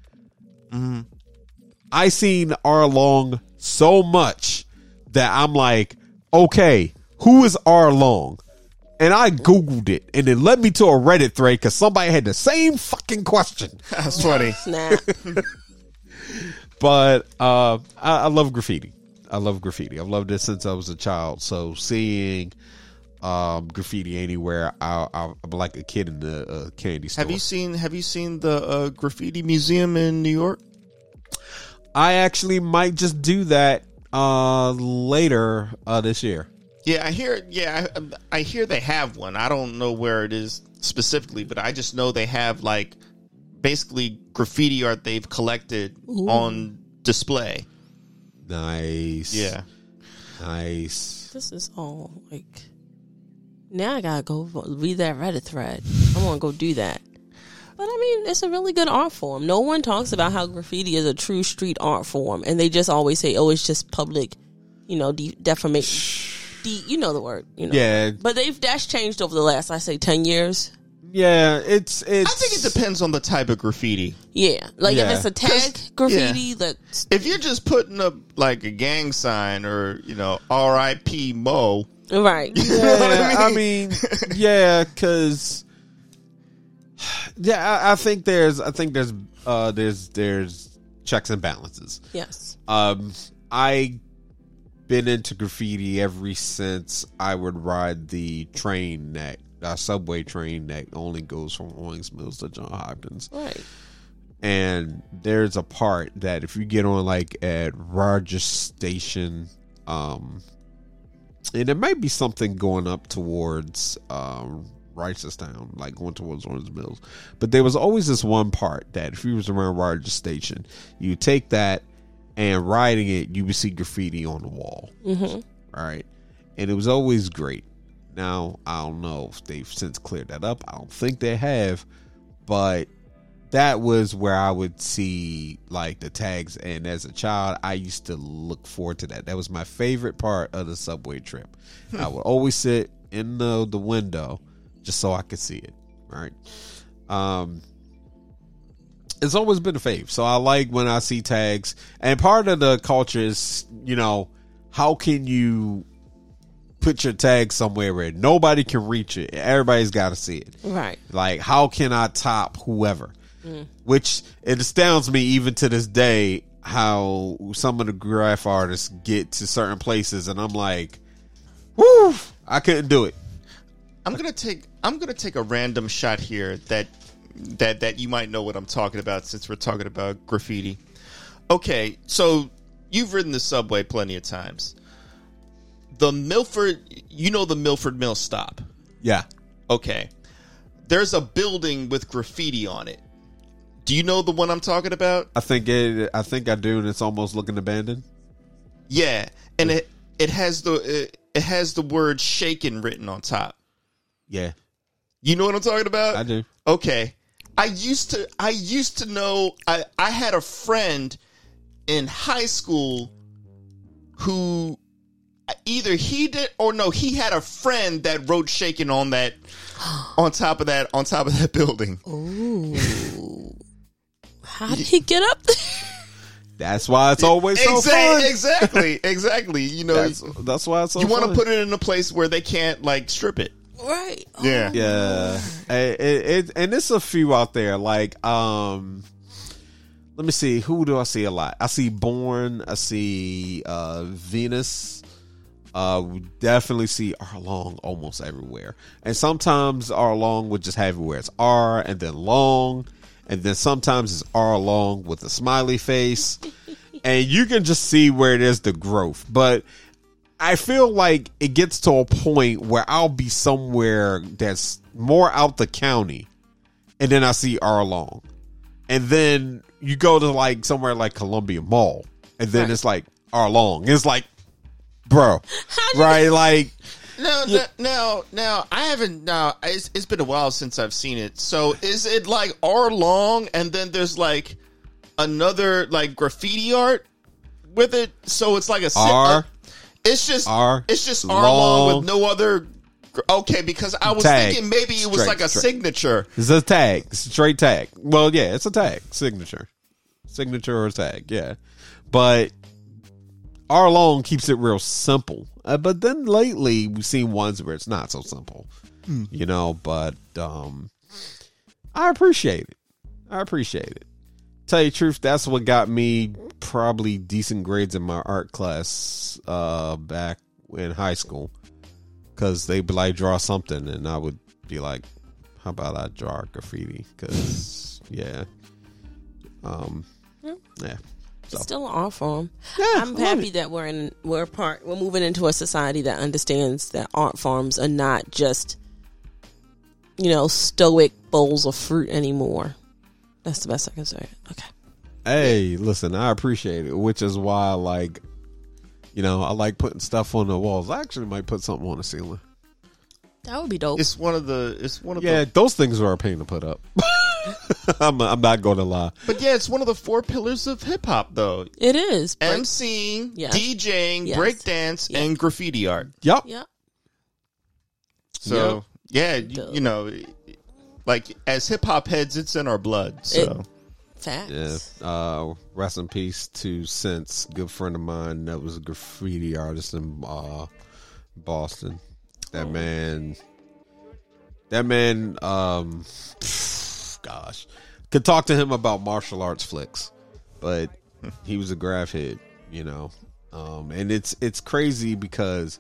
I seen R. Long so much that I'm like, okay, who is R. Long? And I Googled it, and it led me to a Reddit thread because somebody had the same fucking question. That's funny. Snap. But I love graffiti. I love graffiti. I've loved it since I was a child. So seeing graffiti anywhere, I'm like a kid in the candy store. Have you seen the graffiti museum in New York? I actually might just do that later this year. Yeah, I hear. Yeah, I hear they have one. I don't know where it is specifically, but I just know they have like basically graffiti art they've collected on display. Nice. Yeah. Nice. This is all like. Now I gotta go read that Reddit thread. I want to go do that. But I mean, it's a really good art form. No one talks about how graffiti is a true street art form, and they just always say, "Oh, it's just public, defamation." You know the word, Yeah. But that's changed over the last, I say, 10 years. Yeah, it's. I think it depends on the type of graffiti. Yeah, like Yeah. if it's a tag graffiti, that's If you're just putting up like a gang sign or R.I.P. Mo, right. Yeah, I mean, yeah, because I think there's checks and balances. Yes. I been into graffiti ever since I would ride the train subway train that only goes from Owings Mills to John Hopkins. Right. And there's a part that if you get on like at Rogers Station, and it might be something going up towards Reisterstown, like going towards Orange Mills. But there was always this one part that if you was around Rogers Station, you take that and riding it, you would see graffiti on the wall. Mm-hmm. All right. And it was always great. Now, I don't know if they've since cleared that up. I don't think they have. But that was where I would see like the tags. And as a child, I used to look forward to that. That was my favorite part of the subway trip. I would always sit in the window just so I could see it. Right. It's always been a fave. So I like when I see tags. And part of the culture is, you know, how can you put your tag somewhere where nobody can reach it? Everybody's got to see it. Right. Like, how can I top whoever? Which it astounds me even to this day how some of the graph artists get to certain places, and I'm like, whoo, I couldn't do it. I'm gonna take a random shot here that you might know what I'm talking about since we're talking about graffiti. Okay, so you've ridden the subway plenty of times. The Milford Mill stop. Yeah. Okay. There's a building with graffiti on it. Do you know the one I'm talking about? I think I do, and it's almost looking abandoned. Yeah, and it has the word shaken written on top. Yeah. You know what I'm talking about? I do. Okay. I used to know, I had a friend in high school who either he did or no, he had a friend that wrote shaken on that, on top of that building. Ooh. How did he get up there? That's why it's always so fun. Exactly. You know, that's why it's so fun. You want to put it in a place where they can't like strip it. Right. Yeah. Yeah. And there's a few out there. Like, let me see. Who do I see a lot? I see Born. I see Venus. We definitely see R Long almost everywhere. And sometimes R Long would just have everywhere. It's R and then long. And then sometimes it's R Long with a smiley face. And you can just see where there's the growth. But I feel like it gets to a point where I'll be somewhere that's more out the county, and then I see R Long. And then you go to like somewhere like Columbia Mall, and then it's like R Long. It's like, bro, right? Like, now I haven't. Now it's been a while since I've seen it. So is it like R Long, and then there's like another like graffiti art with it? So it's like it's just R Long with no other. Okay, because I was thinking maybe it was like a signature. It's a tag, straight tag. Well, yeah, it's a tag, signature or a tag, yeah. But R Long keeps it real simple. But then lately we've seen ones where it's not so simple, you know. But I appreciate it. Tell you the truth, that's what got me probably decent grades in my art class back in high school, because they'd be like, draw something, and I would be like, how about I draw graffiti? Because yeah. So. It's still an art form. Yeah, I'm happy that we're moving into a society that understands that art forms are not just, you know, stoic bowls of fruit anymore. That's the best I can say. Okay. Hey, listen, I appreciate it, which is why, like, you know, I like putting stuff on the walls. I actually might put something on the ceiling. That would be dope. It's one of those things are a pain to put up. I'm not going to lie. But yeah, it's one of the 4 pillars of hip hop, though. It is. MCing, DJing, breakdance, and graffiti art. Yep. So, you know, like, as hip hop heads, it's in our blood. So, facts. Yeah. Rest in peace to Sense, good friend of mine that was a graffiti artist in Boston. That man, gosh, could talk to him about martial arts flicks, but he was a graph head, you know. And it's crazy because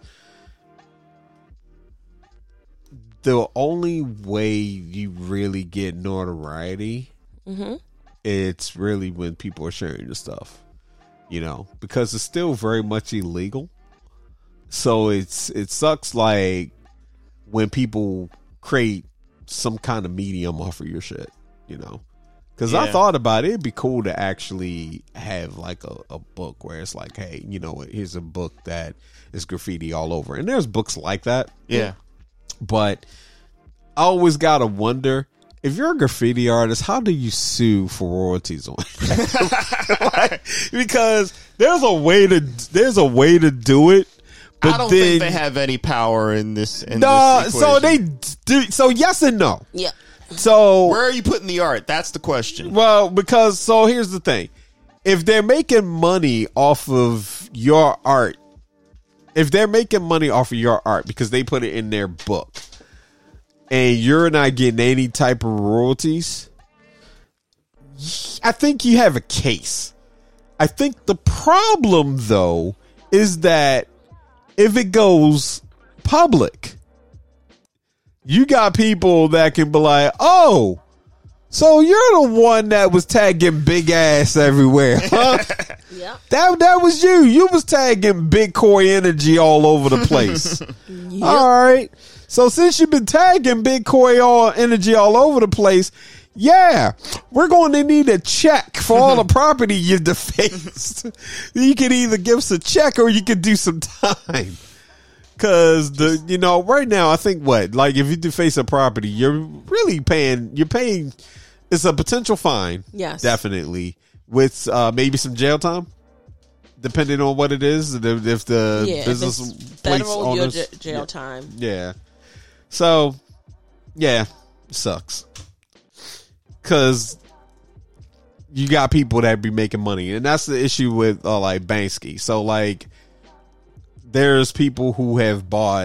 the only way you really get notoriety, it's really when people are sharing your stuff, you know, because it's still very much illegal. So it sucks, like, when people create some kind of medium off of your shit, you know? Because Yeah. I thought about it. It'd be cool to actually have like a book where it's like, hey, you know what? Here's a book that is graffiti all over. And there's books like that. Yeah. But I always got to wonder, if you're a graffiti artist, how do you sue for royalties on it? Like, because there's a way to do it. But I don't then, think they have any power in this. so they do. So yes and no. Yeah. So Where are you putting the art? That's the question. well, because so here's the thing: if they're making money off of your art, because they put it in their book, and you're not getting any type of royalties, I think you have a case. I think the problem, though, is that if it goes public, you got people that can be like, oh, so you're the one that was tagging big ass everywhere, huh? Yeah. That was you. You was tagging Big Koi Energy all over the place. Yep. All right. So since you've been tagging Big Koi Energy all over the place, yeah, we're going to need a check for all the property you defaced. You can either give us a check or you can do some time. Cause right now, I think if you deface a property, you're really paying, it's a potential fine. Yes. Definitely. With, maybe some jail time, depending on what it is. If the business if it's place federal owners, jail time. yeah. So, yeah, it sucks. Cause you got people that be making money, and that's the issue with like Banksy. So like, there's people who have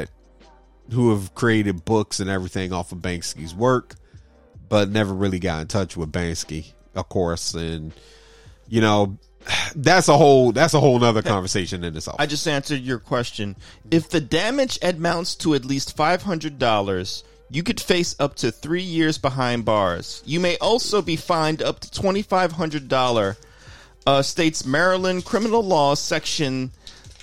created books and everything off of Banksy's work, but never really got in touch with Banksy, of course. And that's a whole nother conversation in itself. I just answered your question. If the damage amounts to at least $500, you could face up to 3 years behind bars. You may also be fined up to $2,500. States Maryland criminal law section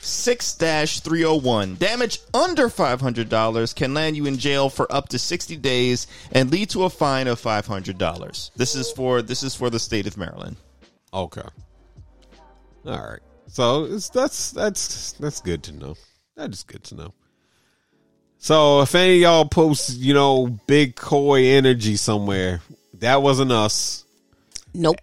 6-301. Damage under $500 can land you in jail for up to 60 days and lead to a fine of $500. This is for the state of Maryland. Okay. All right. So that's good to know. That is good to know. So if any of y'all post, Big Koi Energy somewhere, that wasn't us. Nope.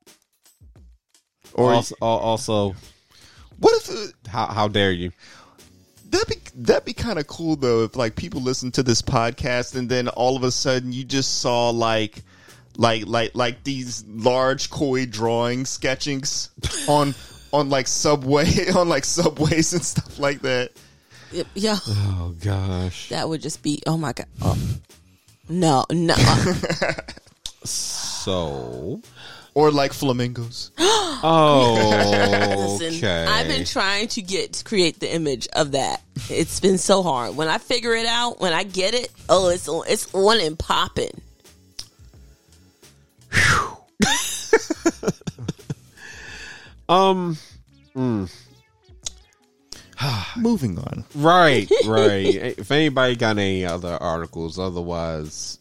Or also, what if how dare you? That'd be kind of cool though if like people listen to this podcast and then all of a sudden you just saw like these large koi drawing sketchings on like subways and stuff like that. Yeah. Oh gosh. That would just be, oh my God. Oh. No. So, or like flamingos. oh, Listen, okay. I've been trying to create the image of that. It's been so hard. When I figure it out, when I get it, it's on and popping. Moving on. Right. If anybody got any other articles, otherwise,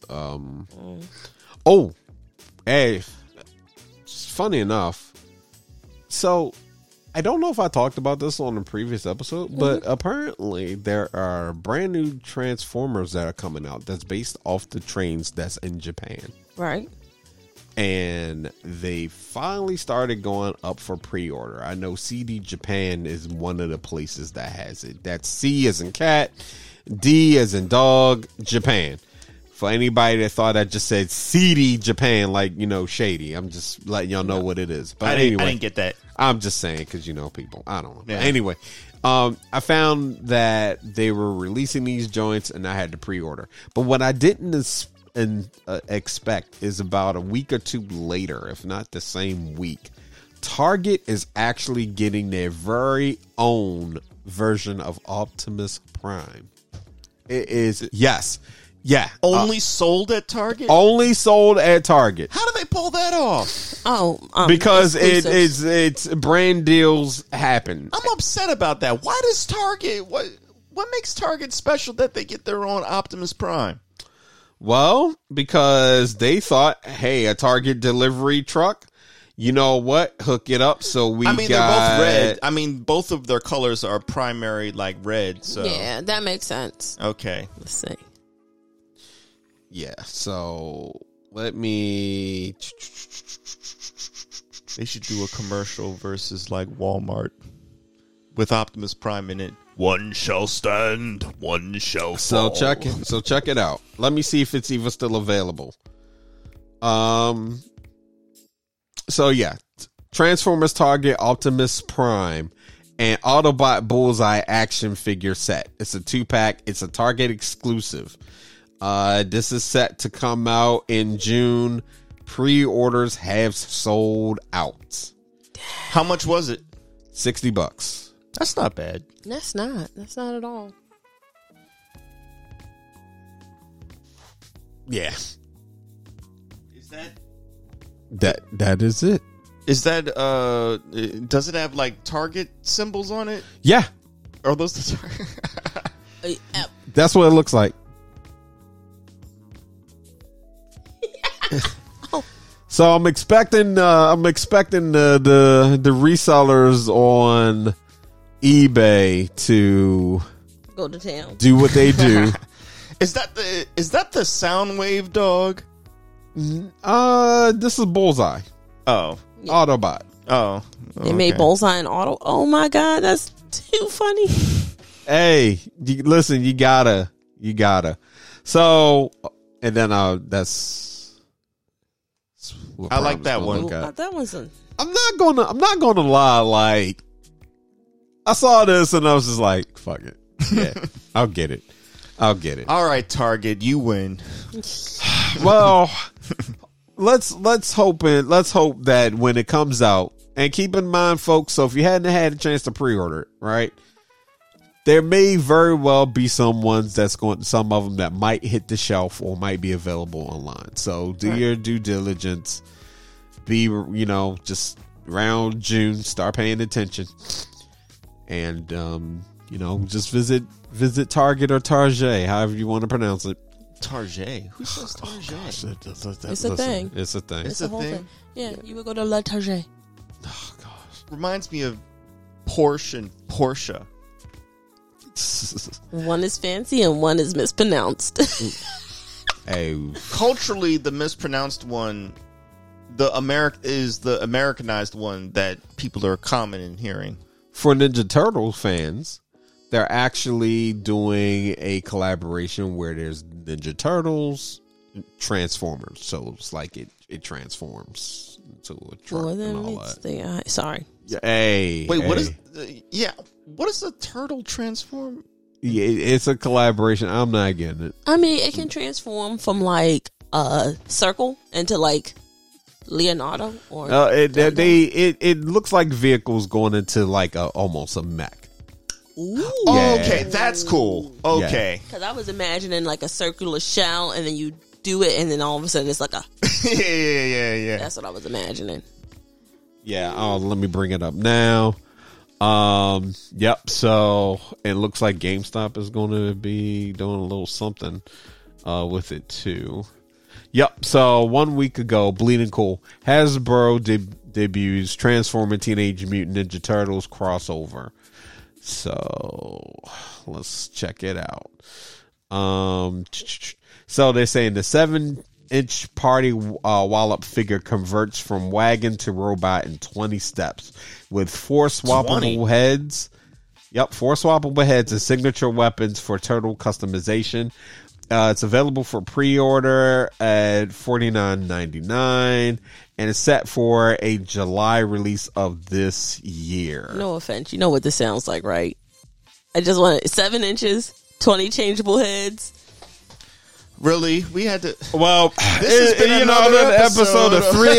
hey, funny enough. So, I don't know if I talked about this on the previous episode, but apparently there are brand new Transformers that are coming out that's based off the trains that's in Japan. Right. And they finally started going up for pre-order. I know CD Japan is one of the places that has it. That's C as in cat, D as in dog, Japan. For anybody that thought I just said CD Japan, like, shady, I'm just letting y'all know what it is. But anyway, I didn't get that. I'm just saying because people. I don't know. Yeah. Anyway, I found that they were releasing these joints and I had to pre-order. But what I didn't expect is about a week or two later, if not the same week, Target is actually getting their very own version of Optimus Prime. It is, yes. Yeah. Only sold at Target? Only sold at Target. How do they pull that off? Oh, because exclusives. it's brand deals happen. I'm upset about that. Why does Target, what makes Target special that they get their own Optimus Prime? Well, because they thought, hey, a Target delivery truck, you know what? Hook it up. So we I mean, they're both red. I mean, both of their colors are primary, like red. So Yeah, that makes sense. okay. Let's see. Yeah, so let me... They should do a commercial versus like Walmart with Optimus Prime in it. One shall stand, one shall So fall. check it out. Let me see if it's even still available. So yeah, Transformers Target Optimus Prime and Autobot Bullseye action figure set. It's a 2-pack. It's a Target exclusive. This is set to come out in June. Pre-orders have sold out. How much was it? $60. That's not bad. That's not at all. Yeah. Is that That is it. does it have like Target symbols on it? Yeah. Are those the Target? That's what it looks like. So I'm expecting the resellers on eBay to Go to town. do what they do. Is that the Soundwave dog? This is Bullseye. Oh. Autobot. Oh. They made Bullseye and Auto. Oh my God, that's too funny. Hey, listen, you gotta. So, and then that's what I like Prime's that gonna one. look at. But that was a I'm not gonna lie. Like, I saw this and I was just like, fuck it. Yeah, I'll get it. All right, Target, you win. Well, let's hope that when it comes out, and keep in mind, folks. So if you hadn't had a chance to pre-order it, right, there may very well be some of them that might hit the shelf or might be available online. So do your due diligence. Be, just around June, start paying attention, and just visit Target or Target, however you want to pronounce it. Target? Who says Target? It's a thing. It's a thing. It's a whole thing? thing. Yeah, you would go to La Target. Oh gosh. Reminds me of Porsche and Porsche. One is fancy and one is mispronounced. Hey, Culturally, the mispronounced one, is the Americanized one that people are common in hearing. for Ninja Turtles fans, they're actually doing a collaboration where there's Ninja Turtles, Transformers. So it's like it transforms into a truck More and than all meets that. the eye. Sorry. Hey, Wait, what hey. is? What is a turtle transform? Yeah, it's a collaboration. I'm not getting it. I mean, it can transform from like a circle into like Leonardo or It looks like vehicles going into like almost a mech. Ooh. Oh, Yeah. okay, that's cool. Okay, Because I was imagining like a circular shell, and then you do it, and then all of a sudden it's like a. yeah. That's what I was imagining. Yeah. Oh, let me bring it up now. Yep. So it looks like GameStop is going to be doing a little something with it too. Yep. So 1 week ago, Bleeding Cool, Hasbro debuts Transforming Teenage Mutant Ninja Turtles crossover. So let's check it out. So they're saying the 7-inch party wallop figure converts from wagon to robot in 20 steps with 4 swappable heads. Yep, 4 swappable heads and signature weapons for turtle customization. It's available for pre-order at $49.99 and it's set for a July release of this year. No offense, you know what this sounds like, right? I just want 7 inches, 20 changeable heads. Really, we had to. Well, This has been another episode of 3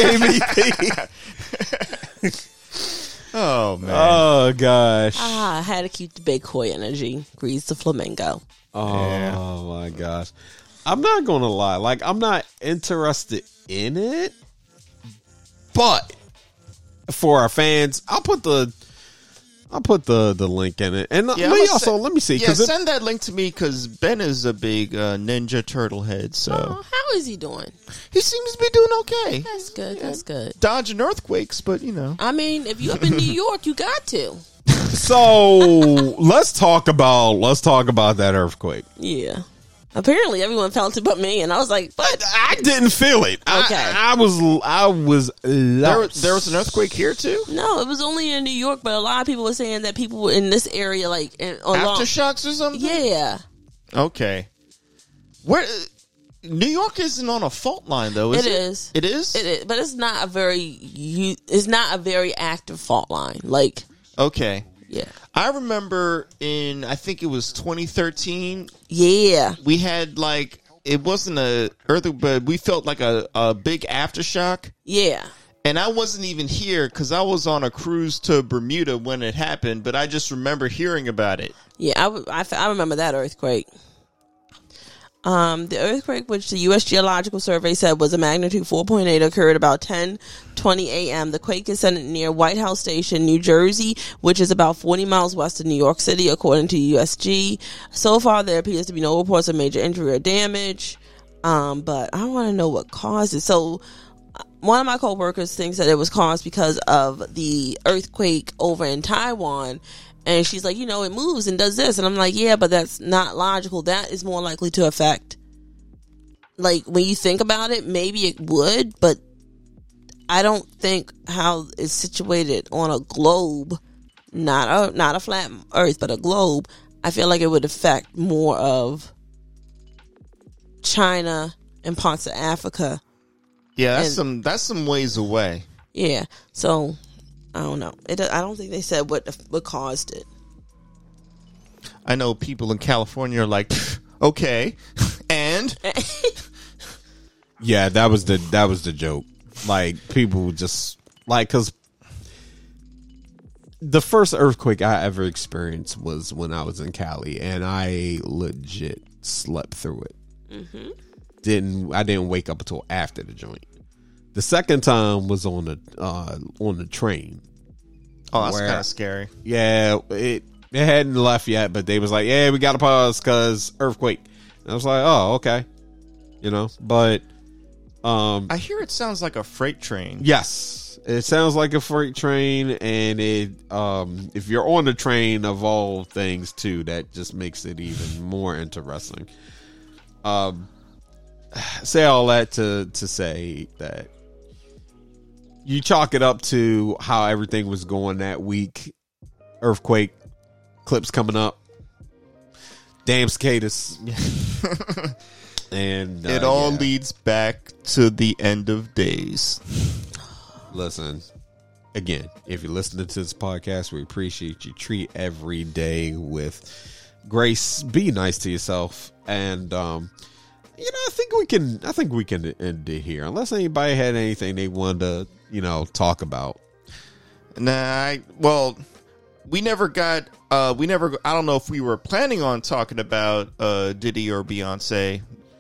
AVP. Oh man. Oh gosh. I had to keep the big koi energy. Grease the flamingo. Oh my gosh. I'm not gonna lie. Like, I'm not interested in it, but for our fans, I'll put the I'll put the link in it, and Yeah, let me see. Yeah, send that link to me because Ben is a big Ninja Turtle head. So how is he doing? he seems to be doing okay. That's good. That's good. Dodging earthquakes, but I mean, if you up in New York, you got to. So let's talk about that earthquake. Yeah. Apparently, everyone felt it but me, and I was like, "But I didn't feel it. Okay. I was lost. there was an earthquake here too. no, it was only in New York." But a lot of people were saying that people were in this area, like Aftershocks or something. Yeah, Okay. Where New York isn't on a fault line though. Is It it? is. It is. it is, but it's not a very active fault line. Like, Okay. yeah, I remember I think it was 2013. yeah, We had like it wasn't a earthquake, but we felt like a big aftershock. yeah. And I wasn't even here because I was on a cruise to Bermuda when it happened. But I just remember hearing about it. Yeah, I remember that earthquake. The earthquake, which the U.S. Geological Survey said was a magnitude 4.8, occurred about 10:20 a.m. The quake is centered near White House Station, New Jersey, which is about 40 miles west of New York City, according to USG. So far, there appears to be no reports of major injury or damage, but I want to know what caused it. So, one of my coworkers thinks that it was caused because of the earthquake over in Taiwan. And she's like, it moves and does this. And I'm like, yeah, but that's not logical. That is more likely to affect, like, when you think about it, maybe it would, but I don't think how it's situated on a globe, not a flat earth, but a globe. I feel like it would affect more of China and parts of Africa. Yeah, that's some ways away. Yeah. So I don't know. I don't think they said what caused it. I know people in California are like, okay, and Yeah, that was the joke. Like, people just like, because the first earthquake I ever experienced was when I was in Cali, and I legit slept through it. I didn't wake up until after the joint. The second time was on the train. Oh, that's kind of scary. Yeah, it hadn't left yet, but they was like, yeah, we got to pause because earthquake. And I was like, oh, okay. But I hear it sounds like a freight train. yes, it sounds like a freight train, and it if you're on the train, of all things too, that just makes it even more interesting. Say all that to say that you chalk it up to how everything was going that week. Earthquake, clips coming up, damn cicadas. And it all leads back to the end of days. Listen, again, if you're listening to this podcast, we appreciate you. Treat every day with grace. Be nice to yourself, and I think we can end it here, unless anybody had anything they wanted to talk about. Nah, we never got. I don't know if we were planning on talking about Diddy or Beyonce.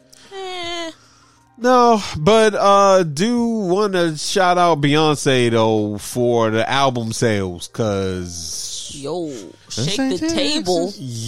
No, but do want to shout out Beyonce though for the album sales, cause shake the table.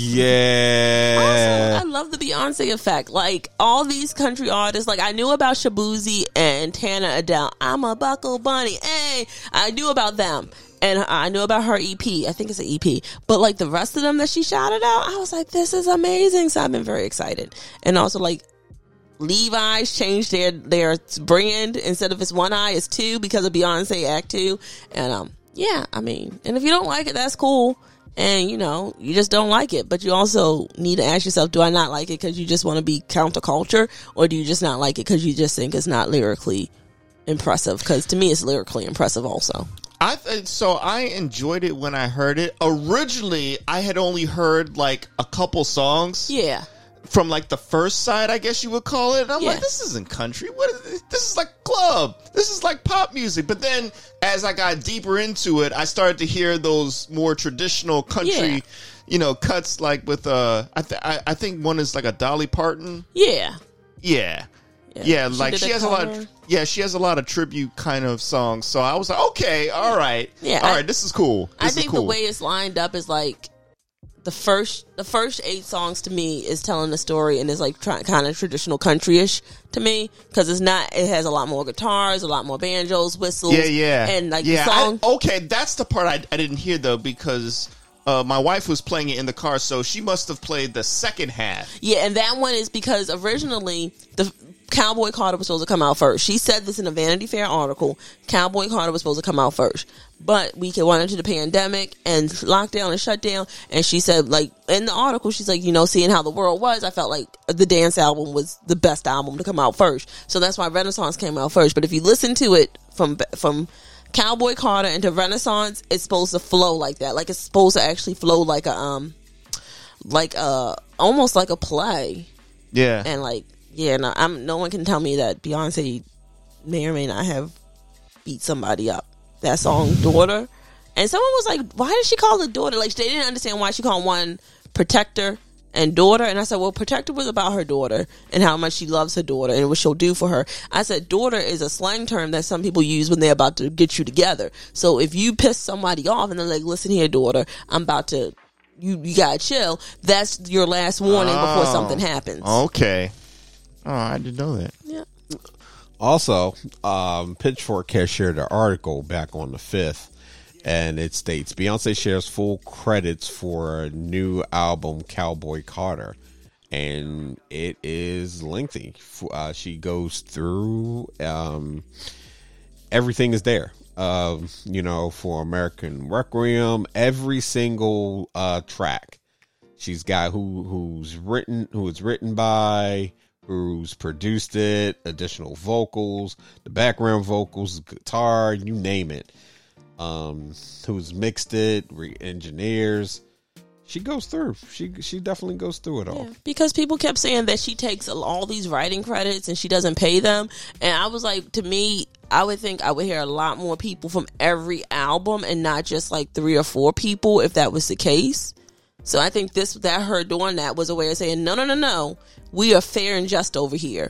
Yeah. Also, I love the Beyonce effect. Like, all these country artists, like, I knew about Shabuzi and Tana Adele. I'm a Buckle Bunny. Hey, I knew about them. And I knew about her EP. I think it's an EP. But, like, the rest of them that she shouted out, I was like, this is amazing. So I've been very excited. And also, like, Levi's changed their brand. Instead of it's one eye, it's two because of Beyonce Act 2. And, yeah, I mean, and if you don't like it, that's cool. And, you just don't like it. But you also need to ask yourself, do I not like it because you just want to be counterculture? Or do you just not like it because you just think it's not lyrically impressive? Because to me, it's lyrically impressive also. So I enjoyed it when I heard it. Originally, I had only heard, like, a couple songs. Yeah. From, like, the first side, I guess you would call it. And I'm like, this isn't country. What is this? This is like club. This is like pop music. But then, as I got deeper into it, I started to hear those more traditional country, cuts, like with, I think one is like a Dolly Parton. Yeah. Yeah. Yeah, She like did she a has a lot. cover. She has a lot of tribute kind of songs. So I was like, okay, all right, Yeah, all right, this is cool. I This think is cool. the way it's lined up is like the first 8 songs to me is telling the story and is like kind of traditional country-ish to me because it has a lot more guitars, a lot more banjos, whistles, and like the song. Okay, that's the part I didn't hear though because my wife was playing it in the car, so she must have played the second half. Yeah, and that one is because originally the Cowboy Carter was supposed to come out first. She said this in a Vanity Fair article. Cowboy Carter was supposed to come out first. But we went into the pandemic and lockdown and shutdown. And she said, like, in the article, she's like, seeing how the world was, I felt like the dance album was the best album to come out first. So that's why Renaissance came out first. But if you listen to it from Cowboy Carter into Renaissance, it's supposed to flow like that. Like, it's supposed to actually flow like almost like a play. Yeah. And like, yeah, no one can tell me that Beyonce may or may not have beat somebody up. That song, Daughter. And someone was like, why did she call it Daughter? Like, they didn't understand why she called one Protector and Daughter. And I said, well, Protector was about her daughter and how much she loves her daughter and what she'll do for her. I said, Daughter is a slang term that some people use when they're about to get you together. So if you piss somebody off and they're like, listen here, daughter, I'm about to, you gotta chill. That's your last warning before something happens. Okay. Oh, I didn't know that. Yeah. Also, Pitchfork has shared an article back on the 5th, and it states Beyonce shares full credits for a new album, Cowboy Carter, and it is lengthy. She goes through everything is there. For American Requiem, every single track. She's got who it's written by, who's produced it, additional vocals, the background vocals, guitar, you name it. Who's mixed it, engineers. She goes through. She definitely goes through it all. Yeah, because people kept saying that she takes all these writing credits and she doesn't pay them. And I was like, to me, I would think I would hear a lot more people from every album and not just like 3 or 4 people if that was the case. So I think that her doing that was a way of saying, no, we are fair and just over here.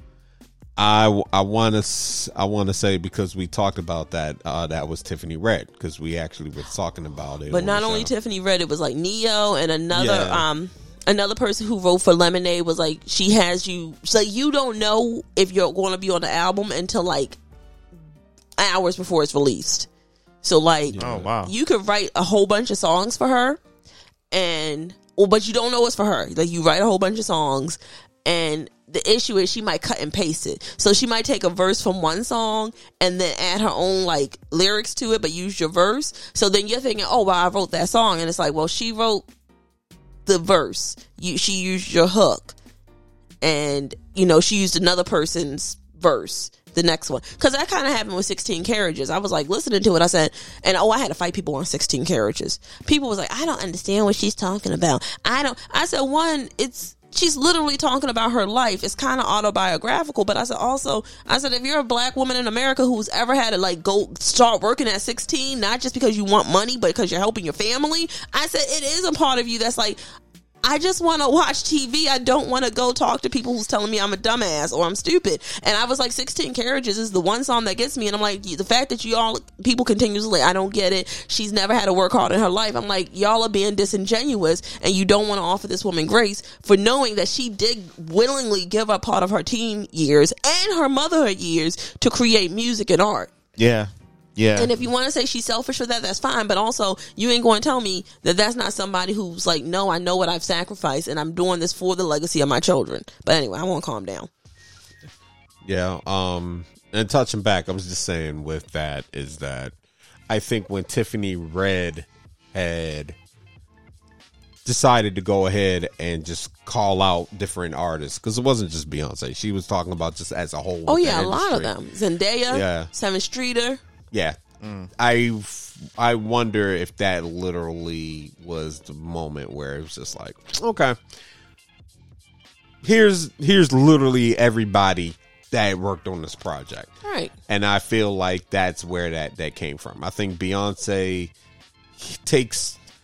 I want to say, because we talked about that, that was Tiffany Red, because we actually were talking about it. But not only Tiffany Red, it was like Neo and another person who wrote for Lemonade was like, she has you, so you don't know if you're going to be on the album until like hours before it's released. So like, oh wow, you could write a whole bunch of songs for her, but you don't know it's for her. Like, you write a whole bunch of songs, and the issue is she might cut and paste it. So she might take a verse from one song and then add her own like lyrics to it, but use your verse. So then you're thinking, oh, well, I wrote that song. And it's like, well, she wrote the verse. She used your hook. And, she used another person's verse, the next one. Because that kind of happened with 16 Carriages. I was like listening to it. I said, I had to fight people on 16 Carriages. People was like, I don't understand what she's talking about. I said, one, she's literally talking about her life. It's kind of autobiographical, but I said, if you're a black woman in America who's ever had to like go start working at 16, not just because you want money, but because you're helping your family, I said, it is a part of you that's like, I just want to watch TV. I don't want to go talk to people who's telling me I'm a dumbass or I'm stupid. And I was like, 16 Carriages is the one song that gets me. And I'm like, the fact that people continuously, I don't get it. She's never had to work hard in her life. I'm like, y'all are being disingenuous and you don't want to offer this woman grace for knowing that she did willingly give up part of her teen years and her motherhood years to create music and art. Yeah. Yeah. And if you want to say she's selfish for that, that's fine. But also, you ain't going to tell me that that's not somebody who's like, no, I know what I've sacrificed and I'm doing this for the legacy of my children. But anyway, I won't calm down. Yeah. And touching back, I was just saying with that is that I think when Tiffany Red had decided to go ahead and just call out different artists, because it wasn't just Beyonce. She was talking about just as a whole. Oh, yeah, a lot of them. Zendaya, 7th Streeter. Yeah. I wonder if that literally was the moment where it was just like, okay, here's literally everybody that worked on this project. Right. And I feel like that's where that came from. I think Beyonce,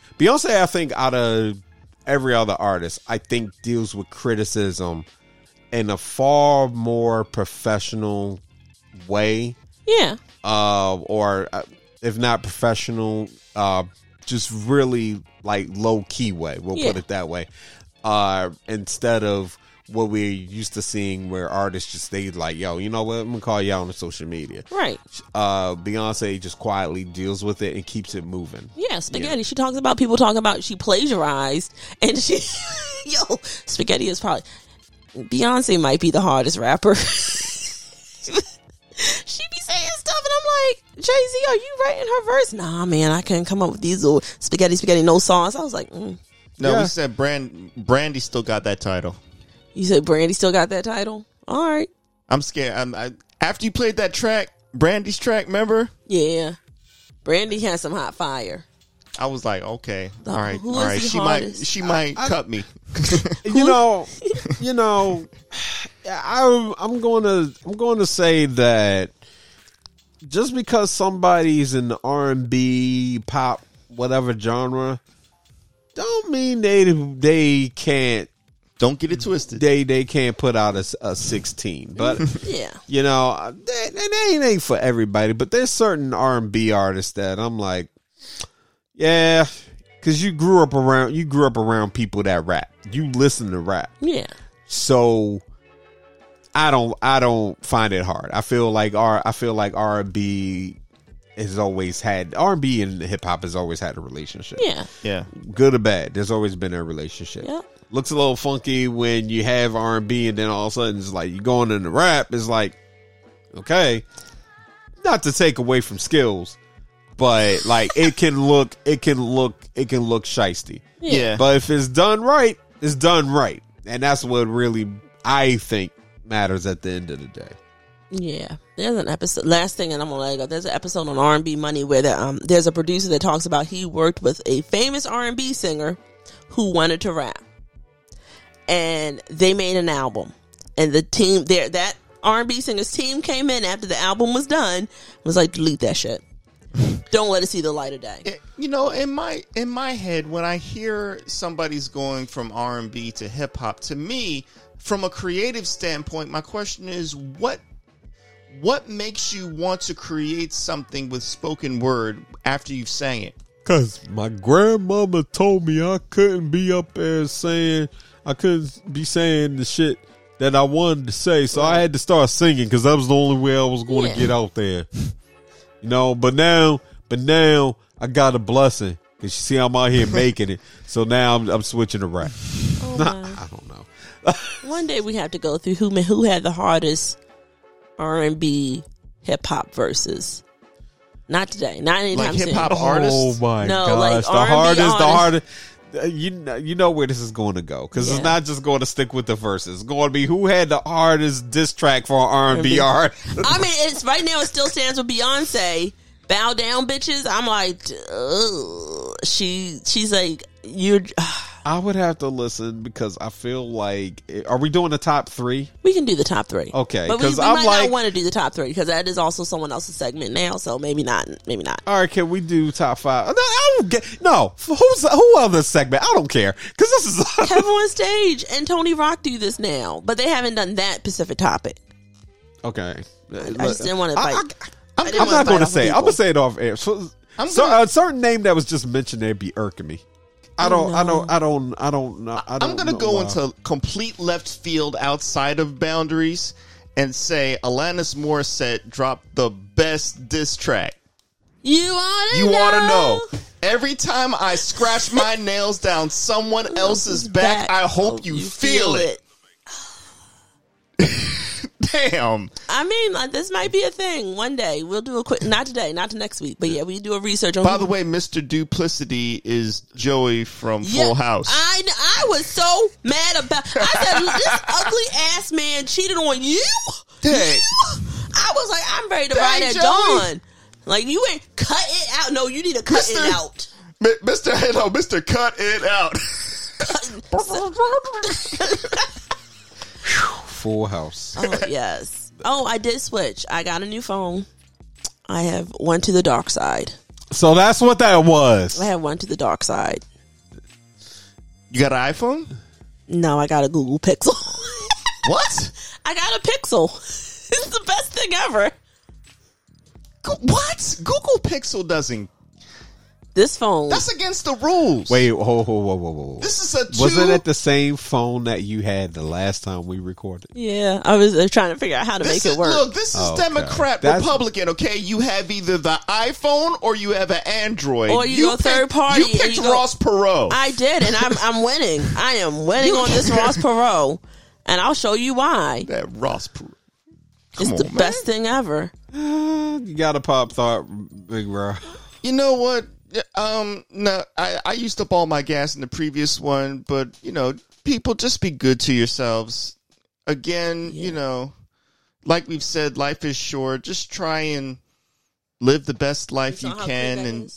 I think out of every other artist, I think deals with criticism in a far more professional way. Yeah. Or if not professional, just really like low key way. We'll put it that way. Instead of what we're used to seeing where artists just stay like, yo, you know what, I'm gonna call you out on social media. Right. Beyonce just quietly deals with it and keeps it moving. Yeah, Spaghetti. Yeah. She talks about people talking about she plagiarized, and she, Spaghetti is probably, Beyonce might be the hardest rapper. She be saying stuff, and I'm like, Jay-Z, are you writing her verse? Nah, man, I couldn't come up with these little spaghetti, no sauce. I was like, No, we said Brandy still got that title. You said Brandy still got that title? All right. I'm scared. After you played that track, Brandy's track, remember? Yeah. Brandy has some hot fire. I was like, okay, all right. She might cut me. I'm going to say that just because somebody's in the R&B, pop, whatever genre, don't mean they can't. Don't get it twisted. They can't put out a 16, but yeah, they ain't for everybody. But there's certain R&B artists that I'm like, yeah, because you grew up around people that rap. You listen to rap, yeah. So I don't find it hard. I feel like R&B has always had R&B and hip hop has always had a relationship. Yeah, good or bad. There's always been a relationship. Yeah. Looks a little funky when you have R&B and then all of a sudden it's like you going into rap. It's like, okay, not to take away from skills, but like it can look shiesty. Yeah. But if it's done right, it's done right, and that's what really I think matters at the end of the day. Yeah, there's an episode. Last thing, and I'm gonna let it go. There's an episode on R&B Money where there's a producer that talks about he worked with a famous R&B singer who wanted to rap. And they made an album, and the team there, that R&B singer's team came in after the album was done, was like, delete that shit. Don't let it see the light of day. In my head, when I hear somebody's going from R&B to hip hop, to me, from a creative standpoint, my question is, what makes you want to create something with spoken word after you've sang it? Because my grandmama told me I couldn't be up there saying. I couldn't be saying the shit that I wanted to say, so I had to start singing because that was the only way I was going to get out there. But now I got a blessing because you see I'm out here making it. So now I'm switching to rap. I don't know. One day we have to go through who had the hardest R&B hip hop verses. Not today. Not anytime soon. Hip hop artists. Oh my gosh, like the hardest. You know where this is going to go because it's not just going to stick with the verses. It's going to be who had the hardest diss track for an R&B art. I mean, it's right now. It still stands with Beyonce. Bow down, bitches. I'm like, she's like, you're. I would have to listen because I feel like, are we doing the top three? We can do the top three. Okay, but we might not want to do the top three because that is also someone else's segment now. So maybe not. Maybe not. All right, can we do top five? No, I don't get. No, who other segment? I don't care because this is Kevin on Stage and Tony Rock do this now, but they haven't done that specific topic. Okay, I just didn't want to. I'm not going to say. I'm going to say it off air. So, a certain name that was just mentioned there be irking me. I don't know. I'm going to go into complete left field outside of boundaries and say Alanis Morissette dropped the best diss track. You want to know. Every time I scratch my nails down someone else's back, I hope you feel it. Damn. I mean, this might be a thing one day. We'll do a quick, not today, not to next week, but yeah, we do a research on. By the way, Mr. Duplicity is Joey from Full House. I was so mad about. I said this ugly ass man cheated on you. Dang. I was like, I'm ready to ride at dawn. Like you ain't cut it out. No, you need to cut it out. Mr. Cut it out. Full House. Oh, yes. Oh, I did switch. I got a new phone. I have went to the dark side. So that's what that was. I have went to the dark side. You got an iPhone? No, I got a Google Pixel. What? I got a Pixel. It's the best thing ever. What? Google Pixel doesn't. This phone. That's against the rules. Wait, whoa. This is a two. Wasn't it the same phone that you had the last time we recorded? Yeah, I was trying to figure out how to make it work. Look, this is Okay. Democrat, That's- Republican, okay? You have either the iPhone or you have an Android. Or you go third party You and picked you go- Ross Perot. I did, and I'm winning. I am winning on this Ross Perot, and I'll show you why. That Ross Perot. It's Come the on, man. best thing ever. You got a pop thought, big bro. You know what? No, I used up all my gas in the previous one, but, people, just be good to yourselves. Again, like we've said, life is short. Just try and live the best life you can, and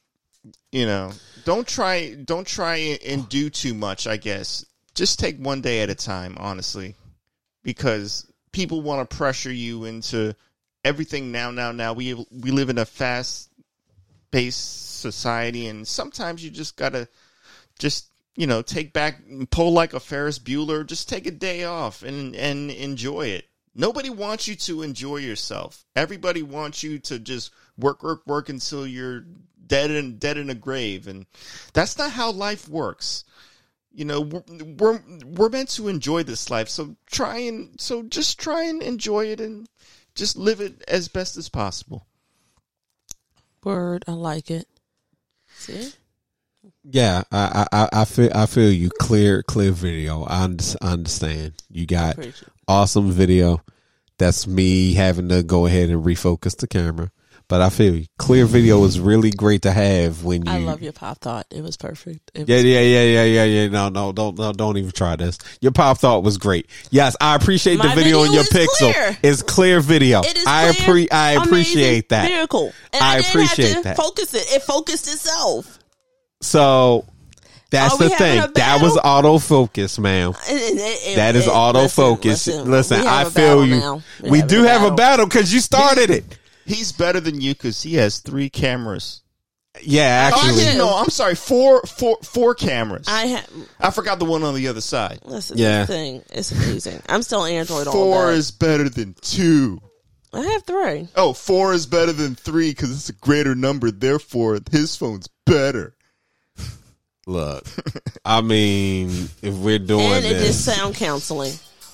don't try and do too much, I guess. Just take one day at a time, honestly, because people want to pressure you into everything now. We live in a fast-paced society, and sometimes you just gotta take back, pull like a Ferris Bueller, just take a day off and enjoy it. Nobody wants you to enjoy yourself. Everybody wants you to just work until you're dead in a grave, and that's not how life works. We're meant to enjoy this life, so just try and enjoy it and just live it as best as possible. Word, I like it. See? Yeah, I feel you. Clear video. I understand. You got Appreciate it. awesome video. That's me having to go ahead and refocus the camera. But I feel you. Clear video is really great to have when you. I love your pop thought. It was perfect. Yeah. No, don't even try this. Your pop thought was great. Yes, I appreciate the My video on video your is Pixel. clear. It's clear video. It is I clear, appreciate amazing, that. Miracle. And I didn't appreciate have to that. Focus it. It focused itself. So that's Are we the having thing. a That was battle? autofocus, ma'am. That is It- autofocus. Listen, we I have a feel battle you. now. We do have a battle because you started it. He's better than you because he has 3 cameras. Yeah, Oh, actually. do. No, I'm sorry, four cameras. I forgot the one on the other side. listen. Yeah. This thing, it's amazing. I'm still Android all 4 day. is better than 2. I have 3. Oh, 4 is better than 3 because it's a greater number. Therefore, his phone's better. Look, I mean, if we're doing And it this, is sound counseling.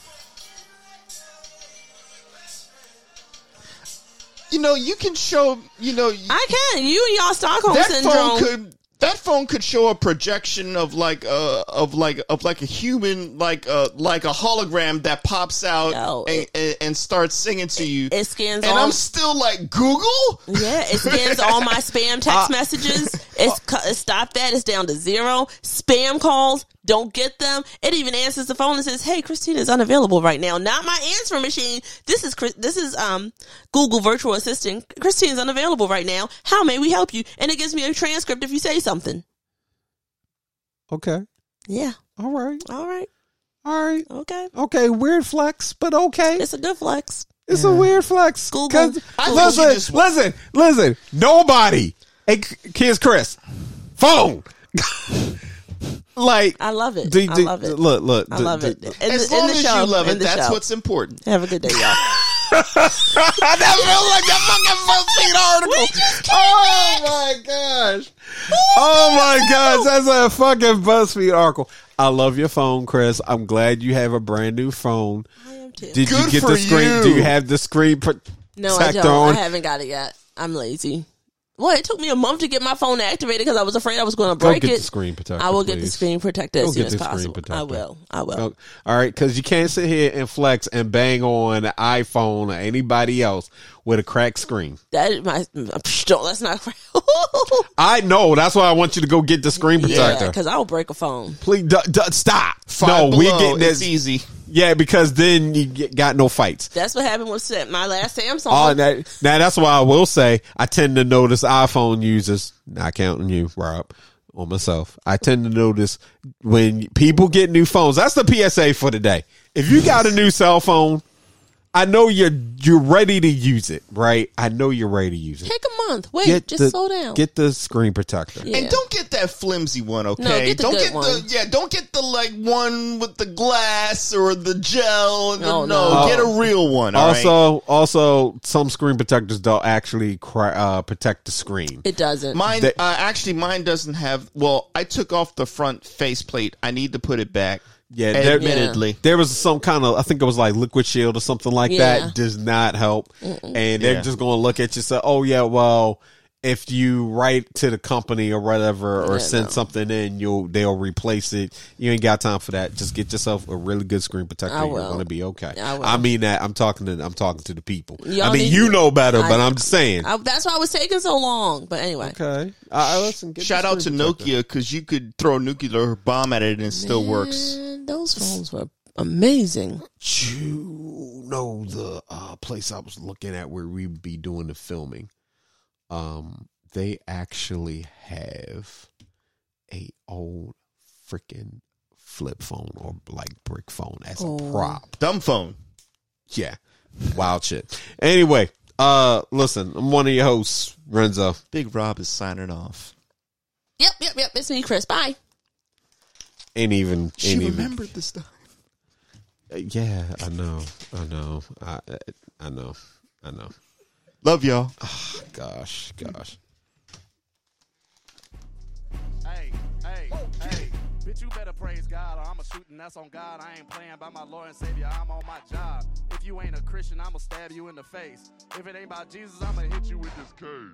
You can show. I can. You and y'all Stockholm that syndrome. phone could show a projection of like a human, like a hologram that pops out Yo, and starts singing to you. It scans and all. I'm still like, Google? Yeah, it scans all my spam text messages. It stopped that. It's down to 0. Spam calls, don't get them. It even answers the phone and says, "Hey, Christina is unavailable right now." Not my answering machine. This is Google virtual assistant. Christina's unavailable right now. How may we help you? And it gives me a transcript if you say something. okay, Yeah. all right, Okay. weird flex, but okay, It's a good flex. it's a weird flex. Google. 'Cause- I thought you just- listen, nobody, hey, kids, Chris, phone, like. I love it. Do- I do- love it. Look. I love it. As long as you love it, that's show. what's important. Have a good day, y'all. That feels like that fucking BuzzFeed article. Oh my gosh. Oh my gosh. That's a fucking BuzzFeed article. I love your phone, Chris. I'm glad you have a brand new phone. I am too. Did you Good get for the screen? you. Do you have the screen No, I protector don't. on? I haven't got it yet. I'm lazy. Well, it took me a month to get my phone activated because I was afraid I was going to Go break get it. the screen protector. I will get the please. screen protector Go as soon get as the screen possible. protector. I will. Oh, all right, because you can't sit here and flex and bang on an iPhone or anybody else with a cracked screen. That is my. Don't, let's not. I know. That's why I want you to go get the screen Yeah, protector. because I'll break a phone. Please stop. Five No, we're below, getting it's this. easy. Yeah, because then you got no fights. That's what happened with my last Samsung. Oh, now that's why I will say I tend to notice iPhone users, not counting you, Rob, or myself. I tend to notice when people get new phones. That's the PSA for today. If you got a new cell phone, I know you're ready to use it, right? I know you're ready to use it. Take a month. Wait, just slow down. Get the screen protector. Yeah. And don't get that flimsy one, okay? No, get the don't good get one. don't get the like one with the glass or the gel. No, No, no. get a real one. All right? Also, some screen protectors don't actually protect the screen. It doesn't. Mine actually mine doesn't have. Well, I took off the front faceplate. I need to put it back. Yeah, admittedly. there was some kind of, I think it was like Liquid Shield or something like Yeah. that. Does not help, and they're just going to look at you and say, "Oh yeah, well, if you write to the company or whatever, or send something in, they'll replace it. You ain't got time for that. Just get yourself a really good screen protector. I You're will. going to be okay. I will. I mean that. I'm talking to the people. Y'all I mean, need- you know better, but I'm just saying. That's why it was taking so long. But anyway. Okay. Listen. Get Shout the out to screen protector. Nokia because you could throw a nuclear bomb at it and it still works. Man, those phones were amazing. You know the place I was looking at where we'd be doing the filming. They actually have a old freaking flip phone or like brick phone as a prop. Dumb phone. Yeah, wild shit. Anyway, listen, I'm one of your hosts, Renzo. Big Rob is signing off. Yep. It's me, Chris. Bye. She remembered this time. Yeah, I know. I know. Love y'all. Gosh. Hey, bitch, you better praise God or I'ma shoot and that's on God. I ain't playing by my Lord and Savior, I'm on my job. If you ain't a Christian, I'ma stab you in the face. If it ain't about Jesus, I'ma hit you with this cane.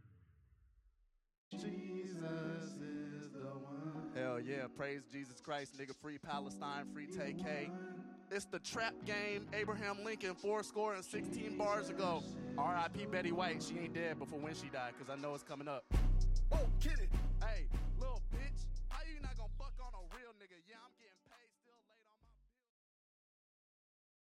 Jesus is the one. Hell yeah, praise Jesus Christ, nigga. Free Palestine, free TK. It's the trap game, Abraham Lincoln, 416 bars ago. R.I.P. Betty White, she ain't dead before when she died, cause I know it's coming up. Whoa, get it.